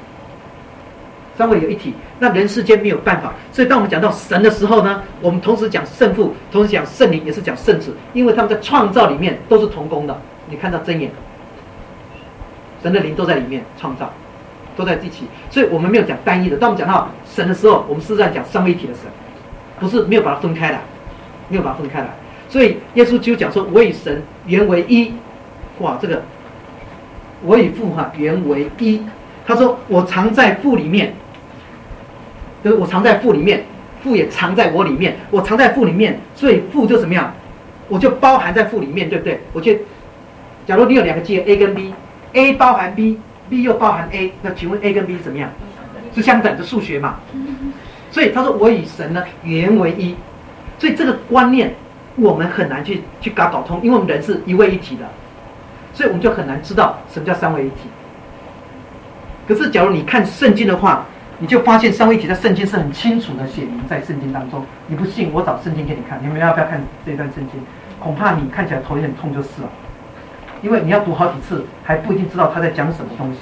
，3位有一体，那人世间没有办法。所以当我们讲到神的时候呢，我们同时讲圣父，同时讲圣灵，也是讲圣子，因为他们在创造里面都是同工的。你看到箴言，神的灵都在里面创造，都在一起，所以我们没有讲单一的。当我们讲到神的时候，我们是在讲三位一体的神，不是没有把它分开来，所以耶稣基督讲说，我与神原为一。哇，这个我与父原为一。他说我藏在父里面，就是我藏在父里面，父也藏在我里面，我藏在父里面，所以父就怎么样，我就包含在父里面，对不对？我就假如你有2个结 A 跟 B，A 包含 B，B 又包含 A， 那请问 A 跟 B 是怎么样？是相等的，数学嘛。所以他说我与神呢原为一，所以这个观念我们很难去搞通，因为我们人是一位一体的。所以我们就很难知道什么叫三位一体。可是假如你看圣经的话，你就发现三位一体在圣经是很清楚的写明在圣经当中。你不信，我找圣经给你看。你们要不要看这段圣经？恐怕你看起来头也很痛就是了，因为你要读好几次，还不一定知道他在讲什么东西。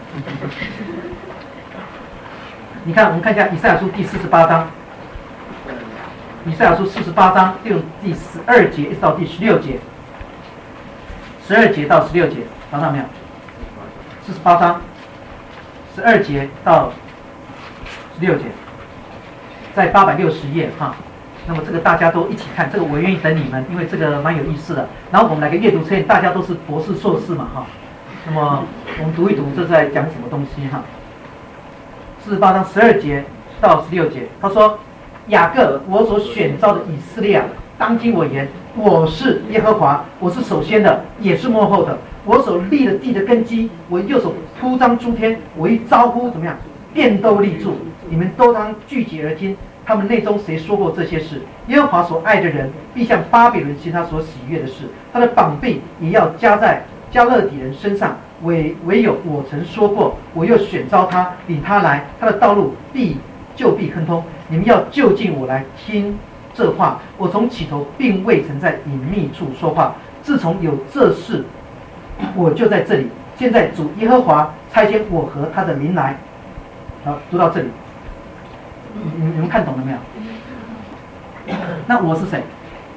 你看，我们看一下以赛亚书第48章，以赛亚书48章第12节一直到第16节。12节到16节，找到没有？48章12节到16节，在860页哈。 那么这个大家都一起看，这个我愿意等你们，因为这个蛮有意思的。然后我们来个阅读测验，大家都是博士、硕士嘛哈。那么我们读一读这在讲什么东西哈。48章12节到16节，他说：雅各，我所选召的以色列啊，当听我言，我是耶和华，我是首先的，也是末后的。我手立了地的根基，我右手铺张诸天，我一招呼怎么样，便都立住。你们都当聚集而听。他们内中谁说过这些事？耶和华所爱的人必向巴比伦行他所喜悦的事，他的膀臂也要加在加勒底人身上。唯有我曾说过，我又选召他，领他来，他的道路必亨通。你们要就近我来听这话。我从起头并未曾在隐秘处说话，自从有这事，我就在这里。现在主耶和华差遣我和他的灵来。好，读到这里。你们看懂了没有？那我是谁？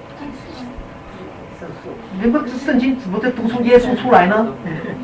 你们圣经怎么在读出耶稣出来呢？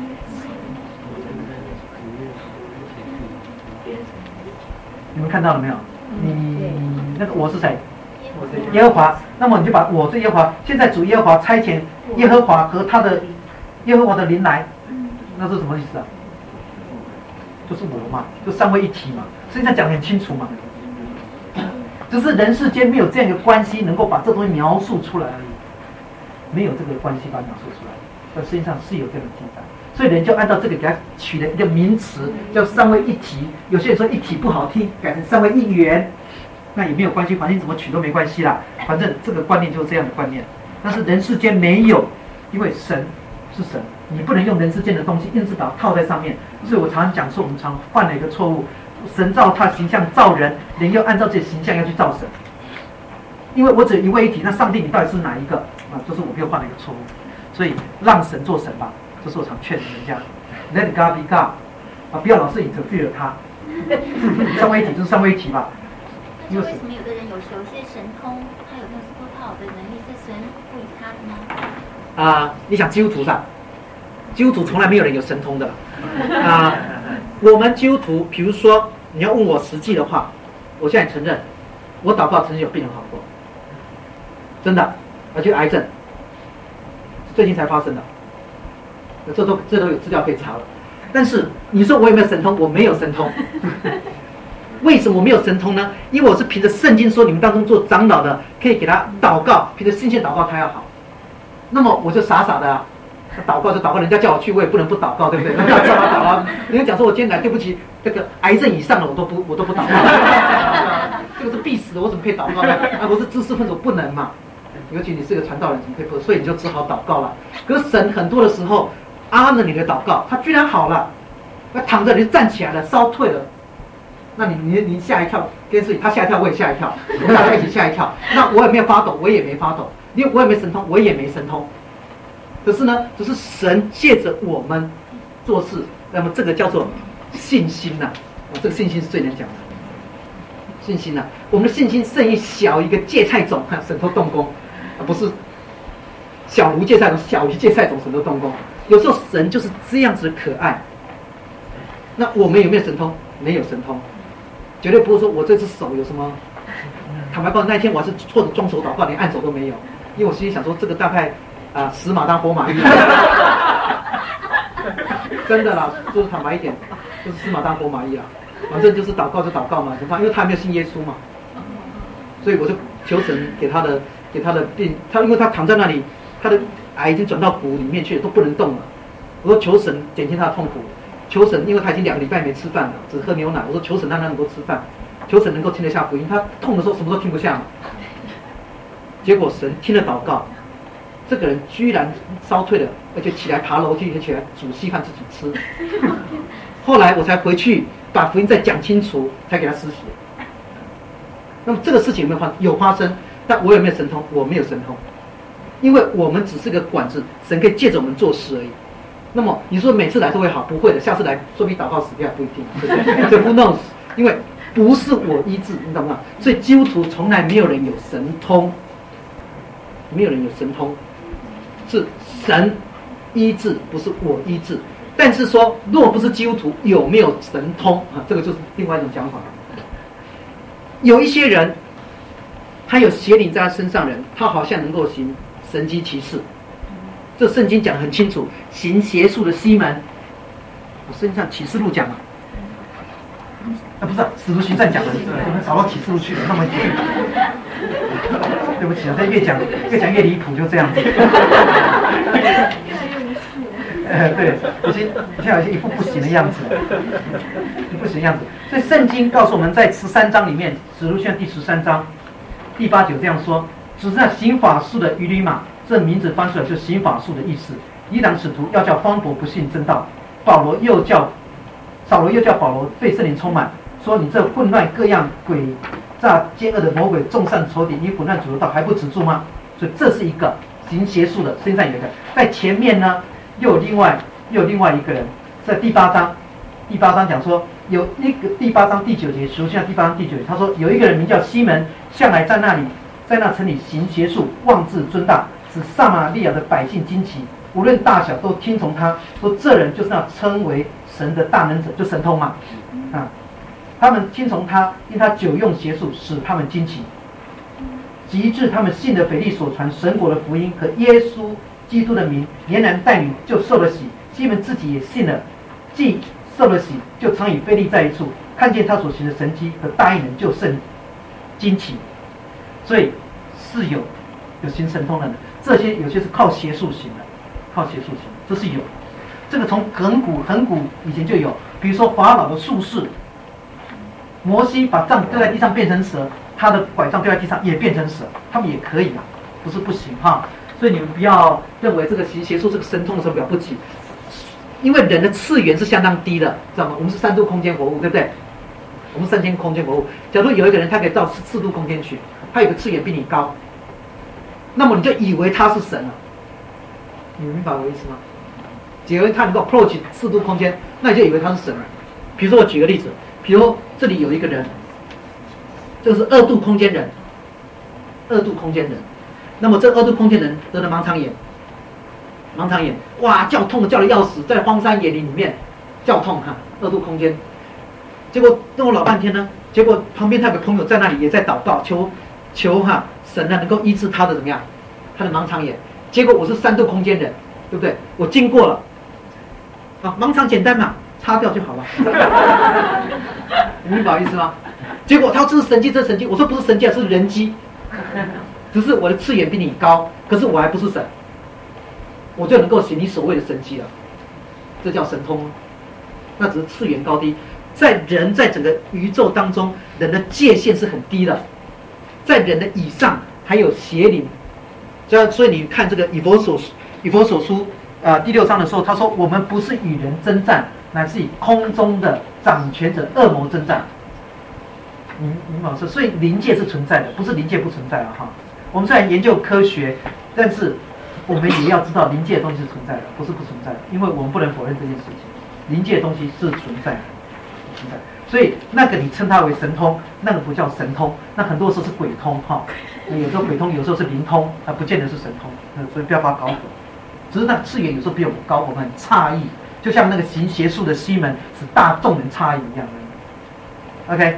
你们看到了没有？那个我是谁？耶和华。那么你就把我是耶和华。现在主耶和华差遣耶和华和他的耶和华的灵来，那是什么意思啊？就是我嘛，就三位一体嘛。实际上讲得很清楚嘛。只是人世间没有这样一个关系能够把这东西描述出来而已，没有这个关系把它描述出来，但实际上是有这样的记载，所以人就按照这个给它取了一个名词叫三位一体。有些人说一体不好听，改成三位一元，那也没有关系，反正你怎么取都没关系啦，反正这个观念就是这样的观念。但是人世间没有，因为神是神，你不能用人世间的东西硬是把它套在上面。所以我常常讲说，我们常犯了一个错误。神造他形象造人，人又按照这形象要去造神，因为我只有一位一体，那上帝你到底是哪一个啊？就是我又犯了一个错误，所以让神做神吧，这是我常劝人家 ，Let God be God 啊，不要老是interfere他，三位一体就是三位一体吧。 那为什么有的人有些神通，他有那个 super power 的能力，是神赋予他的吗？ 你想基督徒上，基督徒从来没有人有神通的我们基督徒，比如说你要问我实际的话，我现在承认，我祷告曾经有病人好过，真的，而且癌症，最近才发生的，这都有资料可以查了。但是你说我有没有神通？我没有神通。为什么我没有神通呢？因为我是凭着圣经说，你们当中做长老的可以给他祷告，凭着信心祷告他要好。那么我就傻傻的祷告就祷告，人家叫我去，我也不能不祷告，对不对？人家叫我祷告，人家讲说我今天来，对不起，这个癌症以上的我都不祷告，这个是必死的，我怎么可以祷告呢？我是知识分子，我不能嘛。尤其你是个传道人，怎么可以不？所以你就只好祷告了。可是神很多的时候honor了你的祷告，他居然好了，那躺着你就站起来了，烧退了。那你吓一跳，跟他吓一跳，我也吓一跳，我们大家一起吓一跳。那我也没有发抖，我也没发抖，因为我也没神通，我也没神通。可是呢，只是神借着我们做事，那么这个叫做信心呐、这个信心是最难讲的。信心呐、我们的信心胜于小一个芥菜种，神都动工，不是小如芥菜种，小于芥菜种，神都动工。有时候神就是这样子的可爱。那我们有没有神通？没有神通，绝对不会说我这只手有什么。坦白告诉那天我还是错着装手祷告，连按手都没有，因为我心里想说这个大概死马当活马医，真的啦，就是坦白一点，就是死马当活马医啦。反正就是祷告就祷告嘛，因为他还没有信耶稣嘛，所以我就求神给他的病，因为他躺在那里，他的癌已经转到骨里面去了，都不能动了。我说求神减轻他的痛苦，求神，因为他已经2个礼拜没吃饭了，只喝牛奶。我说求神让他能够吃饭，求神能够听得下福音。他痛的时候什么都听不下嘛。结果神听了祷告，这个人居然烧退了，而且起来爬楼梯，起来煮稀饭自己吃。后来我才回去把福音再讲清楚，才给他施洗。那么这个事情有没有发生？但我有没有神通？我没有神通，因为我们只是个管子，神可以借着我们做事而已。那么你说每次来都会好？不会的，下次来说不定祷告死掉不一定，对不对？所以 who knows？ 因为不是我医治，你懂吗？所以基督徒从来没有人有神通，没有人有神通，是神医治，不是我医治。但是说，若不是基督徒，有没有神通啊？这个就是另外一种讲法。有一些人， 他有邪灵在他身上人，他好像能够行神迹奇事。这圣经讲得很清楚，行邪术的西门，我圣经上启示录讲了，不是使徒行传讲的，我们找到启示录去了，那么远。对不起啊，这越讲越离谱，就这样子。对，已经有一副不行的样子，不行的样子。所以圣经告诉我们在13章里面，使徒行传第13章第8、9这样说：只是那行法术的余利马，这名字翻出来就是行法术的意思。伊朗使徒要叫方伯不信真道，扫罗又叫保罗被圣灵充满，说你这混乱各样诡诈奸恶的魔鬼，众善仇敌，你混乱主的道还不止住吗？所以这是一个行邪术的，身上有一个，在前面呢又有另外一个人，在第8章讲说有一个第8章第9节，使徒行传第8章第9节，他说有一个人名叫西门，向来在那城里行邪术，妄自尊大，使撒玛利亚的百姓惊奇，无论大小都听从他，说这人就是那称为神的大能者，就神通嘛，啊，他们听从他，因他久用邪术，使他们惊奇，及至他们信了腓力所传神国的福音和耶稣基督的名，连男带女就受了洗。西门自己也信了，既受了洗，就常与腓力在一处，看见他所行的神迹和大异能，就甚惊奇。所以是有行神通的人，这些有些是靠邪术行的，这是有。这个从很古以前就有，比如说法老的术士，摩西把杖丢在地上变成蛇，他的拐杖丢在地上也变成蛇，他们也可以啊，不是不行哈。所以你们不要认为这个行邪术这个神通的时候了不起，因为人的次元是相当低的，知道吗？我们是3度空间活物，对不对？我们3千空间活物。假如有一个人他可以到4度空间去，他有个次元比你高，那么你就以为他是神了，你明白我意思吗？以为他能够 approach 4度空间，那你就以为他是神了。比如说我举个例子，比如这里有一个人，这个是2度空间人，2度空间人。那么这2度空间人得了盲肠炎，哇，叫痛的叫得要死，在荒山野林里面叫痛哈，2度空间。结果弄了老半天呢，结果旁边他有个朋友在那里也在祷告，求神呢能够医治他的怎么样，他的盲肠炎。结果我是3度空间人，对不对？我经过了，啊，盲肠简单嘛，擦掉就好了。你明白意思吗？结果他这是神迹，我说不是神迹，是人机。只是我的次元比你高，可是我还不是神，我就能够行你所谓的神迹了，这叫神通。那只是次元高低，在整个宇宙当中，人的界限是很低的，在人的以上还有邪灵。所以你看这个以弗所书第6章的时候，他说我们不是与人征战，乃是以空中的掌权者恶魔征战。明白是，所以灵界是存在的，不是灵界不存在了哈。我们虽然研究科学，但是我们也要知道灵界的东西是存在的，不是不存在的，因为我们不能否认这件事情，灵界的东西是存在的，所以那个你称它为神通，那个不叫神通，那很多时候是鬼通哈。有时候鬼通，有时候是灵通，它不见得是神通，所以不要把它搞混。只是那个次元有时候比我们高，我们很诧异，就像那个行邪术的西门使大众人诧异一样的。OK。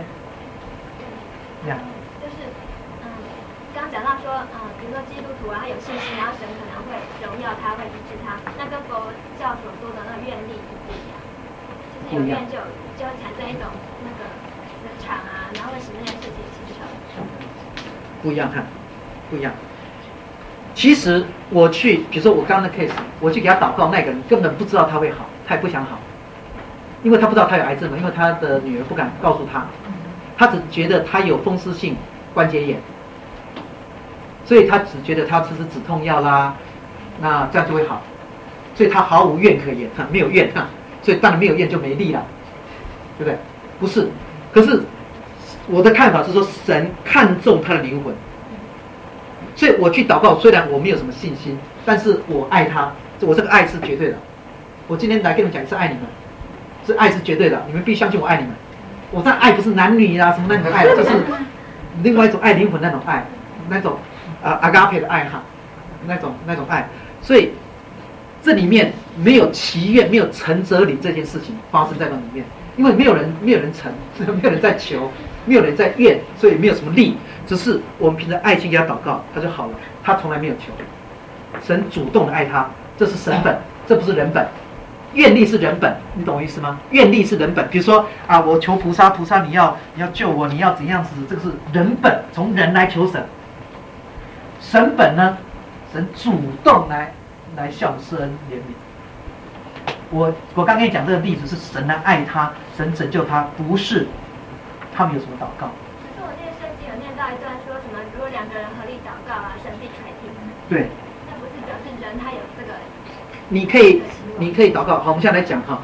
就是刚刚讲到说，比如说基督徒啊，他有信心，然后神可能会荣耀他，会医治他，那跟佛教所说的那个愿力不一样，就是有愿就会产生一种那个磁场啊，然后会使那件事情形成。 不一样看，不一样。其实我去，比如说我刚刚的 case， 我去给他祷告，那个人根本不知道他会好，他也不想好，因为他不知道他有癌症嘛，因为他的女儿不敢告诉他。他只觉得他有风湿性关节炎，所以他只觉得他吃止痛药啦，那这样就会好，所以他毫无怨可言，没有怨，所以当然没有怨就没力了，对不对？不是，可是我的看法是说，神看重他的灵魂，所以我去祷告，虽然我没有什么信心，但是我爱他，我这个爱是绝对的。我今天来跟你们讲是爱你们，是爱是绝对的，你们必须相信我爱你们。我这爱不是男女啊什么那种爱，就是另外一种爱灵魂那种爱，那种阿嘎佩的爱哈，那种爱。所以这里面没有祈愿，没有诚则灵这件事情发生在那里面。 因为没有人成，没有人在求，没有人在愿，所以没有什么力。只是我们凭着爱心给他祷告，他就好了。他从来没有求，神主动的爱他，这是神本，这不是人本。愿力是人本，你懂我意思吗？愿力是人本。比如说啊，我求菩萨，菩萨你要救我，你要怎样子，这个是人本，从人来求神。神本呢，神主动来向我们施恩怜悯。我刚跟你讲这个例子是神来爱他，神拯救他，不是他们有什么祷告。 可是我念圣经有念到一段说什么，如果两个人合力祷告啊，神必垂听。 对。 那不是表示人他有这个。 你可以祷告。好，我们现在来讲哈，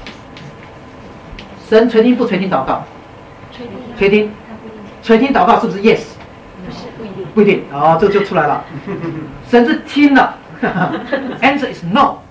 神垂听不垂听祷告？垂听。垂听祷告是不是 yes？ 不一定。哦，这就出来了。神是听了，answer is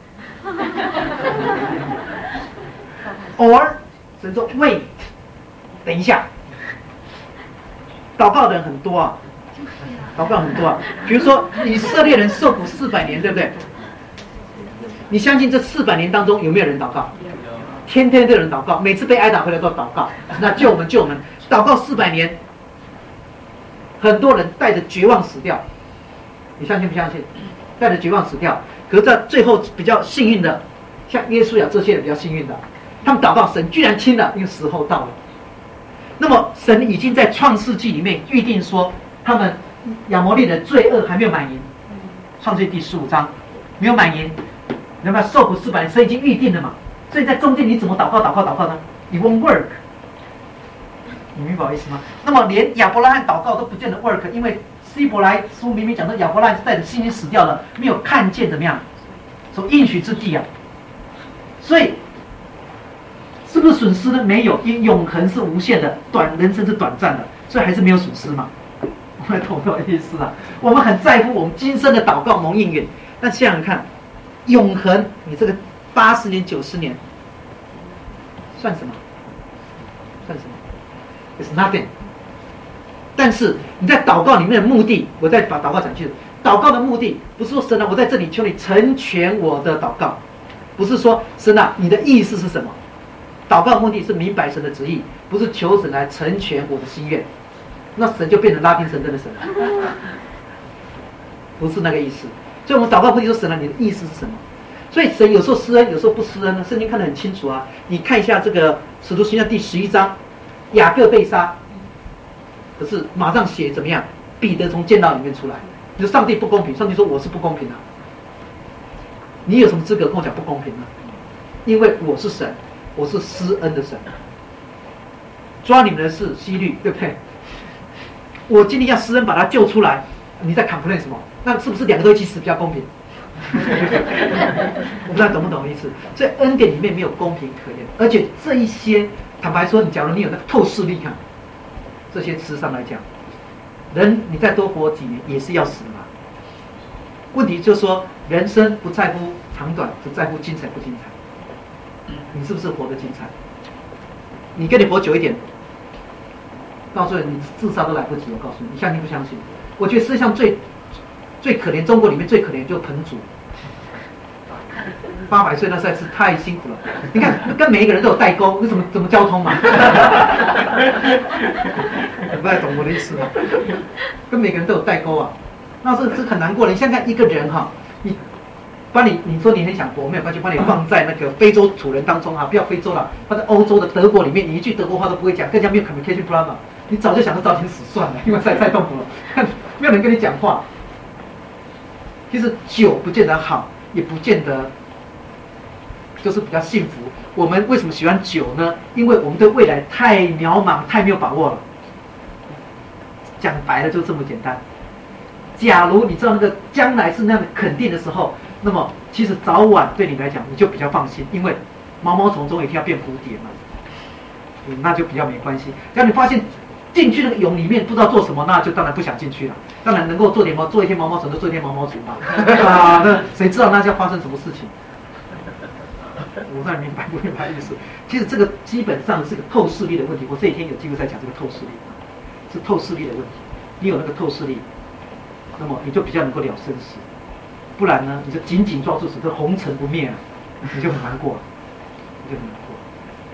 no。or 神说 wait， 等一下。祷告的人很多啊，祷告很多啊。比如说以色列人受苦400年，对不对？你相信这400年当中有没有人祷告？天天都有人祷告，每次被挨打回来都祷告，那救我们救我们。祷告400年，很多人带着绝望死掉，你相信不相信？带着绝望死掉。可是在最后比较幸运的，像耶稣呀这些人比较幸运的，他们祷告神居然听了，因为时候到了。那么神已经在创世纪里面预定说，他们亚摩利的罪恶还没有满盈。创世纪第15章没有满盈，那么受苦400年，神已经预定了嘛。所以在中间你怎么祷告呢？你 won't work， 你明白我意思吗？那么连亚伯拉罕祷告都不见得 work， 因为希伯来书明明讲到亚伯拉罕是带着信心死掉了，没有看见怎么样，所应许之地啊。所以是不是损失呢？没有，因为永恒是无限的，人生是短暂的，所以还是没有损失嘛。我们懂我意思啊？我们很在乎我们今生的祷告蒙应允，但想想看，永恒，你这个80年、90年，算什么？算什么 ？It's nothing。但是你在祷告里面的目的，我再把祷告讲清楚。祷告的目的不是说神啊，我在这里求你成全我的祷告，不是说神啊，你的意思是什么？祷告的目的是明白神的旨意，不是求神来成全我的心愿。那神就变成拉丁神灯的神了，不是那个意思。所以我们祷告目的说神啊，你的意思是什么？所以神有时候施恩，有时候不施恩呢。圣经看得很清楚啊。你看一下这个使徒行传第11章，雅各被杀，可是马上写怎么样？彼得从监牢里面出来。你说上帝不公平，上帝说我是不公平的。你有什么资格跟我讲不公平呢？因为我是神，我是施恩的神。抓你们的是希律，对不对？我今天要施恩把他救出来，你在 complain 什么？那是不是两个都一起死比较公平？我不知道懂不懂我意思。所以恩典里面没有公平可言，而且这一些坦白说，假如你有那个透视力看，这些事实上来讲，人你再多活几年也是要死的嘛。问题就是说，人生不在乎长短，只在乎精彩不精彩。你是不是活得精彩？你跟你活久一点，告诉你自杀都来不及。我告诉你，你相信不相信？我觉得世界上最可怜，中国里面最可怜就是彭祖，800岁那实在是太辛苦了。你看，跟每一个人都有代沟，你怎么交通嘛？不太懂我的意思吗？跟每个人都有代沟啊，那是很难过的。你想看一个人哈，你说你很想活，没有关系，把你放在那个非洲土人当中啊，不要非洲了，放在欧洲的德国里面，你一句德国话都不会讲，更加没有 communication problem， 你早就想着早点死算了，因为太痛苦了，没有人跟你讲话。其实久不见得好，也不见得就是比较幸福。我们为什么喜欢久呢？因为我们对未来太渺茫，太没有把握了。讲白了就这么简单。假如你知道那个将来是那样的肯定的时候，那么其实早晚对你来讲你就比较放心，因为毛毛虫总有一天要变蝴蝶嘛，那就比较没关系。只要你发现进去那个蛹里面不知道做什么，那就当然不想进去了。当然能够做一天毛毛虫就做一天毛毛虫嘛。啊，那谁知道那要发生什么事情？我不太明白不明白意思。其实这个基本上是个透视力的问题。我这一天有机会再讲这个透视力，是透视力的问题。你有那个透视力，那么你就比较能够了生死。不然呢，你就紧紧抓住死，这红尘不灭啊，你就很难过，你就很难过。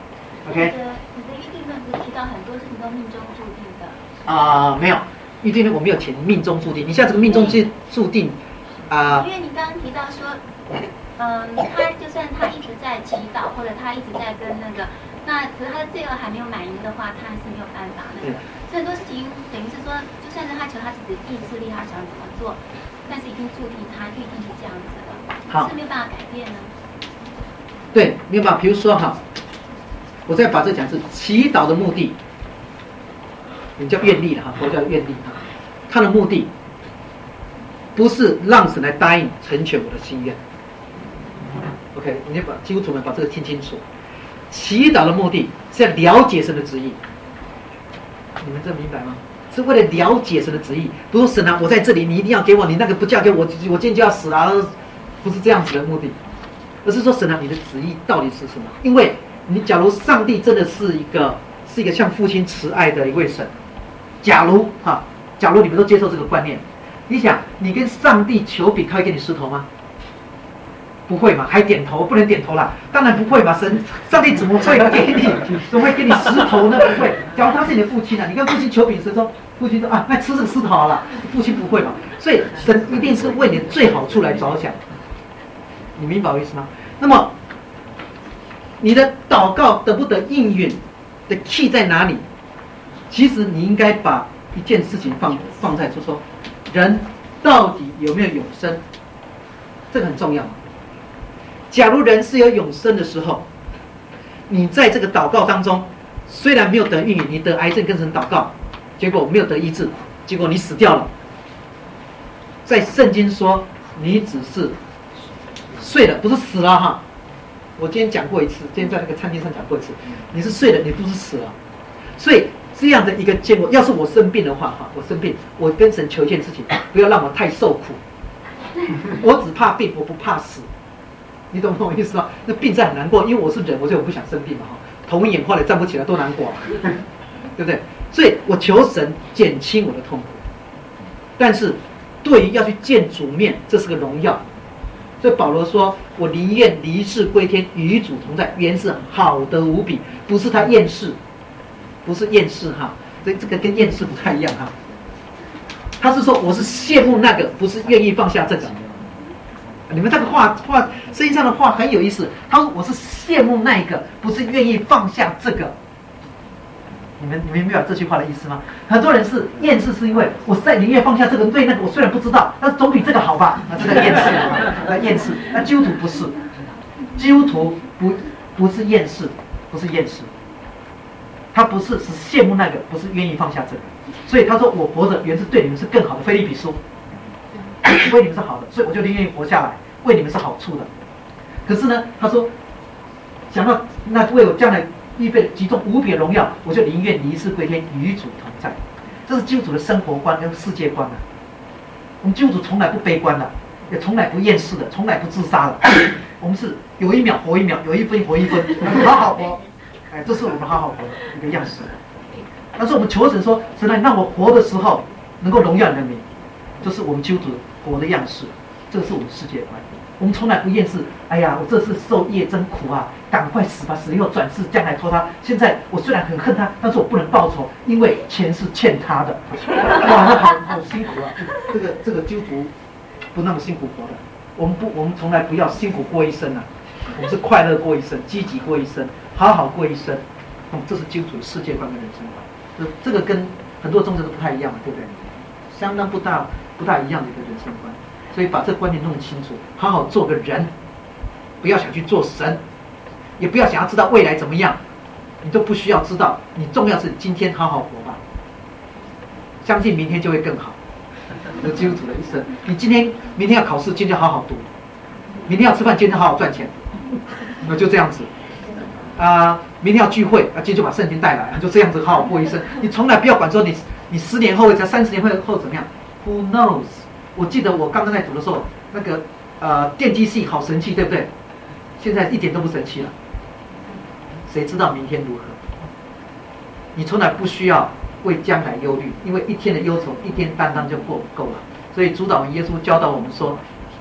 OK。 你的预定论不是提到很多事情都命中注定的？ 没有，预定论我没有填命中注定。你现在这个命中注定因为你刚刚提到说，他就算他一直在祈祷，或者他一直在跟那个，那可是他的罪恶还没有满盈的话，他还是没有办法那个。所以很多事情等于是说，就算是他求他自己的意志力，他想怎么做，但是已经注定他预定是这样子的，是没有办法改变呢。 对，没有办法。比如说哈，我再把这讲是祈祷的目的，你叫愿力了哈，佛教愿力哈，他的目的不是让神来答应成全我的心愿。OK， 你要把基督徒们把这个听清楚，祈祷的目的是要了解神的旨意。你们这明白吗？是为了了解神的旨意，不是神啊，我在这里，你一定要给我，你那个不嫁给我，我今天就要死了，不是这样子的目的，而是说神啊，你的旨意到底是什么？因为你假如上帝真的是一个像父亲慈爱的一位神，假如你们都接受这个观念，你想你跟上帝求饼，他会给你石头吗？不会嘛，还点头？不能点头啦，当然不会嘛。上帝怎么会给你？怎么会给你石头呢？不会。假如他是你的父亲啊，你跟父亲求饼时说，父亲说啊，那吃这个石头好了，父亲不会嘛。所以神一定是为你的最好处来着想。你明白我意思吗？那么你的祷告得不得应允的 key 在哪里？其实你应该把一件事情放在就说，人到底有没有永生？这个很重要。假如人是有永生的时候，你在这个祷告当中，虽然没有得应允，你得癌症跟神祷告，结果没有得医治，结果你死掉了。在圣经说，你只是睡了，不是死了哈。我今天讲过一次，今天在那个餐厅上讲过一次，你是睡了，你不是死了。所以这样的一个结果，要是我生病的话，我生病，我跟神求一件事情，不要让我太受苦。我只怕病，我不怕死。你懂我意思吗？那病是很难过，因为我是人，我就不想生病嘛哈。头晕眼花的站不起来，多难过，对不对？所以我求神减轻我的痛苦。但是对于要去见主面，这是个荣耀。所以保罗说：“我宁愿离世归天，与主同在。”原是好得无比，不是他厌世，不是厌世哈。这个跟厌世不太一样哈。他是说我是羡慕那个，不是愿意放下这个。你们这个话圣经上的话很有意思。他说我是羡慕那个，不是愿意放下这个。你们明白这句话的意思吗？很多人是厌世，是因为我在宁愿放下这个，对那个我虽然不知道，但是总比这个好吧？那这个厌世，厌世。那基督徒不是，基督徒不是厌世，不是厌世。他不是羡慕那个，不是愿意放下这个。所以他说我活着原是对你们是更好的。腓立比书。为你们是好的，所以我就宁愿活下来，为你们是好处的。可是呢，他说，想到那为我将来预备极重无比的荣耀，我就宁愿离世归天，与主同在。这是基督徒的生活观跟世界观啊。我们基督徒从来不悲观的，也从来不厌世的，从来不自杀的。我们是有一秒活一秒，有一分活一分，好好活。哎，这是我们好好活的一个样式。但是我们求神说，神啊，让我活的时候能够荣耀你的名。这是我们基督徒活的样式，这个是我们世界观。我们从来不厌世。哎呀，我这次受业真苦啊，赶快死吧，死了以后转世将来投他。现在我虽然很恨他，但是我不能报仇，因为钱是欠他的。哇，那好辛苦啊！这个基督徒不那么辛苦活的。我们从来不要辛苦过一生啊，我们是快乐过一生，积极过一生，好好过一生。这是基督徒的世界观跟人生观。这个跟很多宗教都不太一样，对不对？相当不大一样的一个人生观，所以把这个观念弄清楚，好好做个人，不要想去做神，也不要想要知道未来怎么样，你都不需要知道，你重要是今天好好活吧，相信明天就会更好。这基督徒的一生，你明天要考试，今天好好读；明天要吃饭，今天好好赚钱，那就这样子。明天要聚会，今天就把圣经带来，就这样子好好过一生。你从来不要管说你10年后、30年后怎么样 ？Who knows？ 我记得我刚刚在读的时候，那个电机系好神奇，对不对？现在一点都不神奇了。谁知道明天如何？你从来不需要为将来忧虑，因为一天的忧愁，一天担当就够了。所以主导文耶稣教导我们说，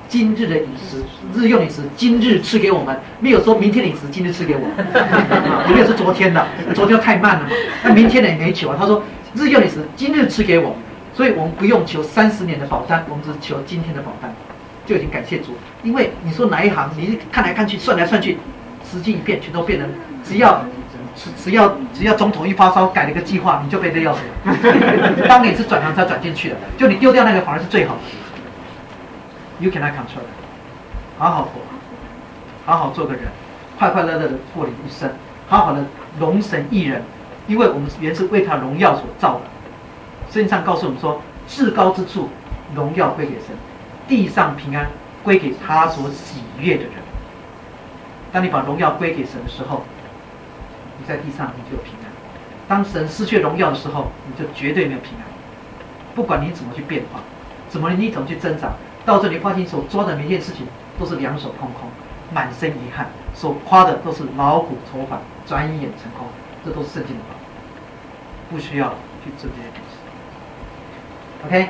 今日的饮食，日用饮食，今日吃给我们，没有说明天的饮食，今日吃给我们，也没有说昨天的，昨天太慢了嘛。那明天的也没求啊，他说日用饮食，今日吃给我，所以我们不用求30年的保单，我们只求今天的保单，就已经感谢主。因为你说哪一行，你看来看去，算来算去，时机一变，全都变成只要总统一发烧改了个计划，你就被勒要死。当年是转行才转进去的，就你丢掉那个反而是最好的。You cannot control it。好好活，好好做个人，快快乐乐的过你一生，好好的荣神益人，因为我们原是为他荣耀所造的。圣经上告诉我们说，至高之处荣耀归给神，地上平安归给他所喜悦的人。当你把荣耀归给神的时候，你在地上你就有平安；当神失去荣耀的时候，你就绝对没有平安。不管你怎么去变化，你怎么去挣扎，到最后你发现所做的每件事情都是两手空空，满身遗憾，所夸的都是劳苦愁烦，转眼成空。这都是圣经的话，不需要去做这些东西。OK。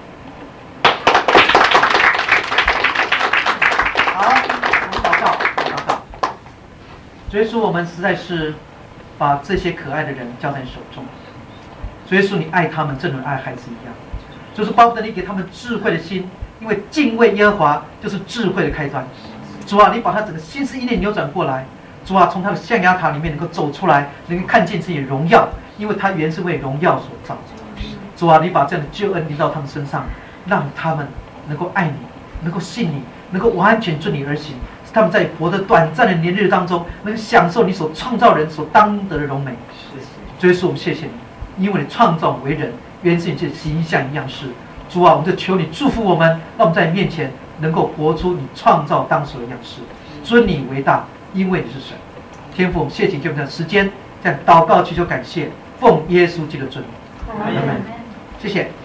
好，我们祷告。主耶稣，我们实在是把这些可爱的人交在你手中。主耶稣，你爱他们，正如爱孩子一样。就是巴不得你给他们智慧的心，因为敬畏耶和华就是智慧的开端。主啊，你把他整个心思意念扭转过来。主啊，从他的象牙塔里面能够走出来，能够看见自己的荣耀，因为他原是为荣耀所造。主啊，你把这样的救恩临到他们身上，让他们能够爱你，能够信你，能够完全遵你而行。使他们在活得短暂的年日当中，能享受你所创造人所当得的荣美。主耶稣，我们谢谢你，因为你创造为人，原是你的形象一样式。主啊，我们就求你祝福我们，让我们在你面前能够活出你创造当时的样式，尊你为大，因为你是神。天父，我们谢谢你给我们的时间，这样祷告祈求感谢，奉耶稣基督的尊名，阿门。谢谢。